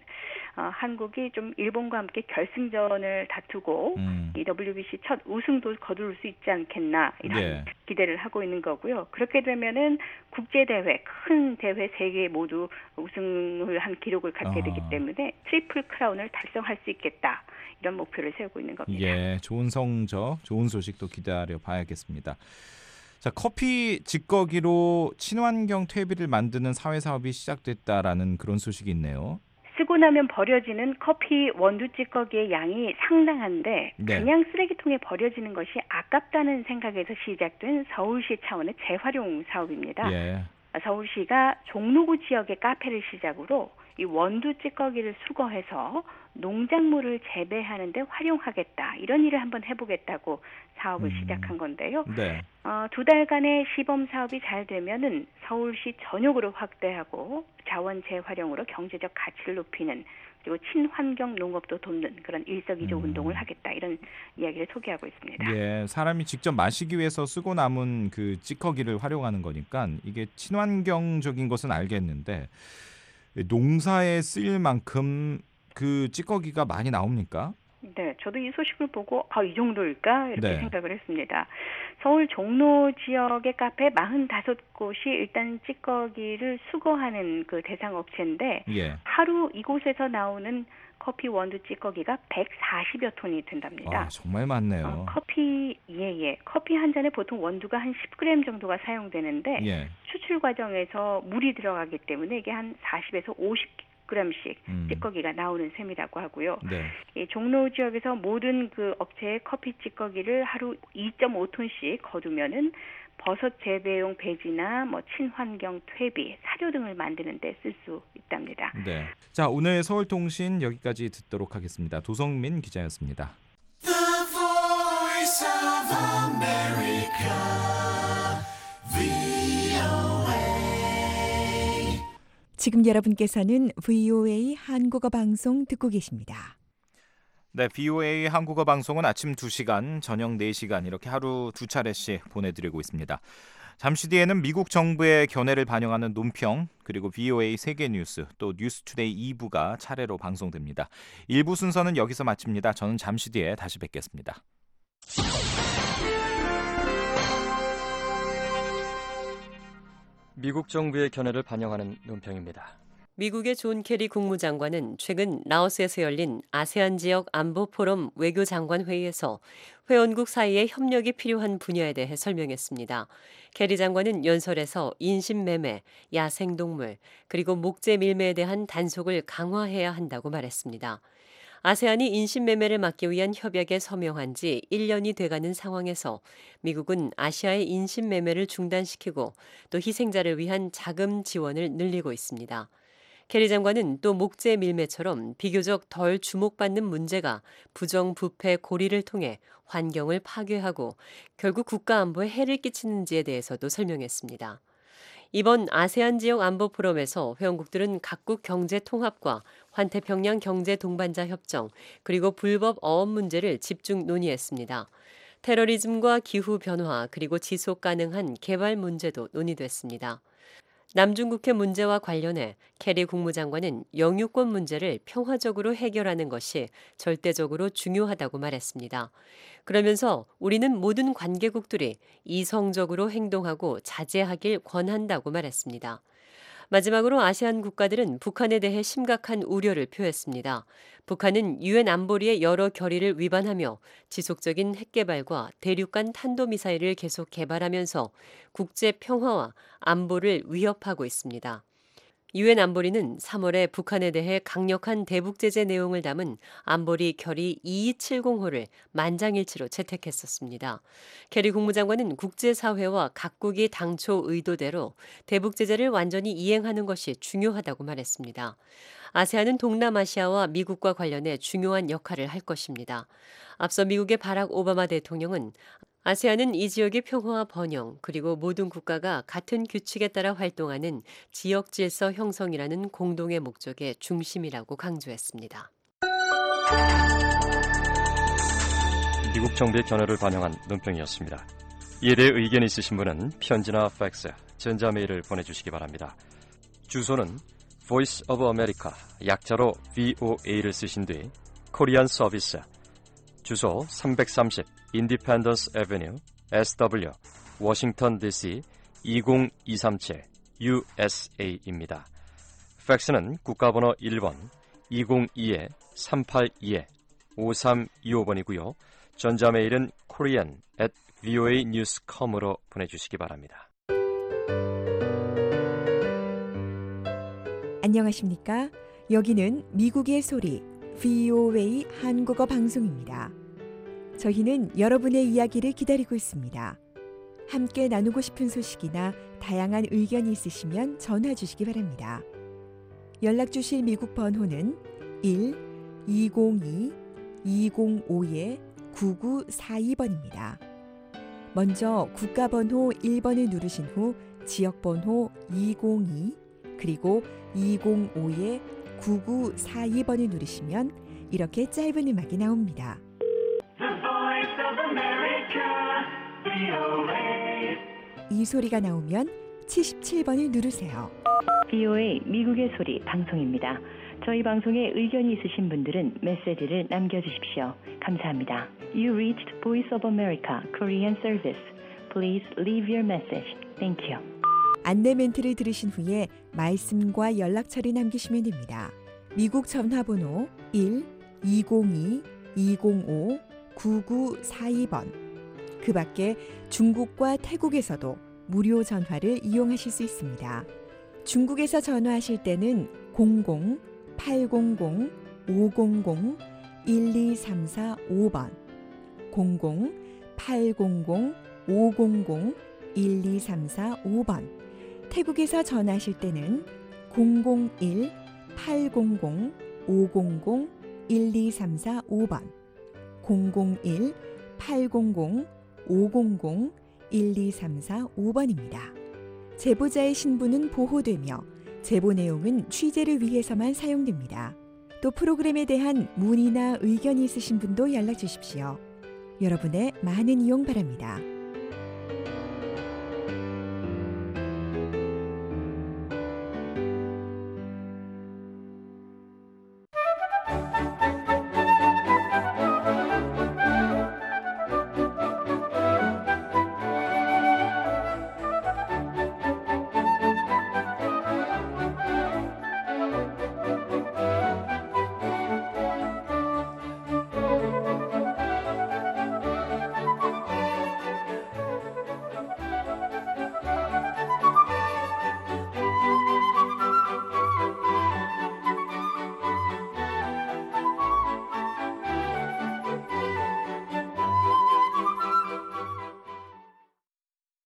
S8: 한국이 좀 일본과 함께 결승전을 다투고 이 WBC 첫 우승도 거둘 수 있지 않겠나 이런
S5: 예.
S8: 기대를 하고 있는 거고요. 그렇게 되면은 국제 대회 큰 대회 3개 모두 우승을 한 기록을 갖게 되기 때문에 트리플 크라운을 달성할 수 있겠다. 이런 목표를 세우고 있는 겁니다.
S5: 예, 좋은 성적, 좋은 소식도 기다려 봐야겠습니다. 자, 커피 찌꺼기로 친환경 퇴비를 만드는 사회 사업이 시작됐다라는 그런 소식이 있네요.
S8: 쓰고 나면 버려지는 커피 원두 찌꺼기의 양이 상당한데
S5: 네.
S8: 그냥 쓰레기통에 버려지는 것이 아깝다는 생각에서 시작된 서울시 차원의 재활용 사업입니다.
S5: 예.
S8: 서울시가 종로구 지역의 카페를 시작으로 이 원두 찌꺼기를 수거해서 농작물을 재배하는 데 활용하겠다. 이런 일을 한번 해보겠다고 사업을 시작한 건데요.
S5: 네.
S8: 2달간의 시범 사업이 잘 되면은 서울시 전역으로 확대하고 자원 재활용으로 경제적 가치를 높이는 그리고 친환경 농업도 돕는 그런 일석이조 운동을 하겠다. 이런 이야기를 소개하고 있습니다.
S5: 예, 사람이 직접 마시기 위해서 쓰고 남은 그 찌꺼기를 활용하는 거니까 이게 친환경적인 것은 알겠는데 농사에 쓰일 만큼 그 찌꺼기가 많이 나옵니까?
S8: 네, 저도 이 소식을 보고 이 정도일까 이렇게
S5: 네.
S8: 생각을 했습니다. 서울 종로 지역의 카페 45곳이 일단 찌꺼기를 수거하는 그 대상 업체인데
S5: 예.
S8: 하루 이곳에서 나오는 커피 원두 찌꺼기가 140여 톤이 된답니다.
S5: 정말 많네요.
S8: 커피 한 잔에 보통 원두가 한 10g 정도가 사용되는데
S5: 예.
S8: 추출 과정에서 물이 들어가기 때문에 이게 한 40에서 50g씩 찌꺼기가 나오는 셈이라고 하고요.
S5: 네.
S8: 이 종로 지역에서 모든 그 업체의 커피 찌꺼기를 하루 2.5톤씩 거두면은 버섯 재배용 배지나 뭐 친환경 퇴비, 사료 등을 만드는 데 쓸 수 있답니다.
S5: 네. 자, 오늘 서울통신 여기까지 듣도록 하겠습니다. 도성민 기자였습니다.
S9: The Voice of America, VOA.
S10: 지금 여러분께서는 VOA 한국어 방송 듣고 계십니다.
S5: 네, VOA 한국어 방송은 아침 2시간, 저녁 4시간 이렇게 하루 2차례씩 보내드리고 있습니다. 잠시 뒤에는 미국 정부의 견해를 반영하는 논평, 그리고 VOA 세계뉴스, 또 뉴스투데이 2부가 차례로 방송됩니다. 1부 순서는 여기서 마칩니다. 저는 잠시 뒤에 다시 뵙겠습니다.
S1: 미국 정부의 견해를 반영하는 논평입니다.
S12: 미국의 존 케리 국무장관은 최근 라오스에서 열린 아세안 지역 안보 포럼 외교장관 회의에서 회원국 사이의 협력이 필요한 분야에 대해 설명했습니다. 케리 장관은 연설에서 인신매매, 야생동물, 그리고 목재 밀매에 대한 단속을 강화해야 한다고 말했습니다. 아세안이 인신매매를 막기 위한 협약에 서명한 지 1년이 돼가는 상황에서 미국은 아시아의 인신매매를 중단시키고 또 희생자를 위한 자금 지원을 늘리고 있습니다. 케리 장관은 또 목재 밀매처럼 비교적 덜 주목받는 문제가 부정부패 고리를 통해 환경을 파괴하고 결국 국가 안보에 해를 끼치는지에 대해서도 설명했습니다. 이번 아세안 지역 안보 포럼에서 회원국들은 각국 경제 통합과 환태평양 경제 동반자 협정 그리고 불법 어업 문제를 집중 논의했습니다. 테러리즘과 기후 변화 그리고 지속 가능한 개발 문제도 논의됐습니다. 남중국해 문제와 관련해 케리 국무장관은 영유권 문제를 평화적으로 해결하는 것이 절대적으로 중요하다고 말했습니다. 그러면서 우리는 모든 관계국들이 이성적으로 행동하고 자제하길 권한다고 말했습니다. 마지막으로 아세안 국가들은 북한에 대해 심각한 우려를 표했습니다. 북한은 유엔 안보리의 여러 결의를 위반하며 지속적인 핵개발과 대륙간 탄도미사일을 계속 개발하면서 국제 평화와 안보를 위협하고 있습니다. 유엔 안보리는 3월에 북한에 대해 강력한 대북 제재 내용을 담은 안보리 결의 2270호를 만장일치로 채택했었습니다. 케리 국무장관은 국제사회와 각국이 당초 의도대로 대북 제재를 완전히 이행하는 것이 중요하다고 말했습니다. 아세안은 동남아시아와 미국과 관련해 중요한 역할을 할 것입니다. 앞서 미국의 바락 오바마 대통령은 아세안은 이 지역의 평화와 번영 그리고 모든 국가가 같은 규칙에 따라 활동하는 지역 질서 형성이라는 공동의 목적의 중심이라고 강조했습니다.
S1: 미국 정부의 견해를 반영한 논평이었습니다. 이에 대해 의견 있으신 분은 편지나 팩스, 전자메일을 보내주시기 바랍니다. 주소는 Voice of America, 약자로 VOA를 쓰신 뒤 코리안 서비스, 주소 330 인디펜던스 애비뉴 SW 워싱턴 DC 20237 USA입니다. 팩스는 국가번호 1번 202-382-5325번이고요. 전자메일은 korean@voanews.com으로 보내주시기 바랍니다.
S10: 안녕하십니까? 여기는 미국의 소리 VOA 한국어 방송입니다. 저희는 여러분의 이야기를 기다리고 있습니다. 함께 나누고 싶은 소식이나 다양한 의견이 있으시면 전화 주시기 바랍니다. 연락 주실 미국 번호는 1-202-205-9942번입니다. 먼저 국가번호 1번을 누르신 후 지역번호 202 그리고 205-9942번을 누르시면 이렇게 짧은 음악이 나옵니다. 이 소리가 나오면 77번을 누르세요.
S13: VOA 미국의 소리 방송입니다. 저희 방송에 의견이 있으신 분들은 메시지를 남겨주십시오. 감사합니다. You reached Voice of America Korean Service. Please leave your message. Thank you.
S10: 안내 멘트를 들으신 후에 말씀과 연락처를 남기시면 됩니다. 미국 전화번호 1-202-205-9942번. 그 밖에 중국과 태국에서도 무료 전화를 이용하실 수 있습니다. 중국에서 전화하실 때는 00-800-500-1234-5번 00-800-500-1234-5번 태국에서 전화하실 때는 001-800-500-1234-5번 001-800-500-1234-5번입니다. 제보자의 신분은 보호되며 제보 내용은 취재를 위해서만 사용됩니다. 또 프로그램에 대한 문의나 의견이 있으신 분도 연락 주십시오. 여러분의 많은 이용 바랍니다.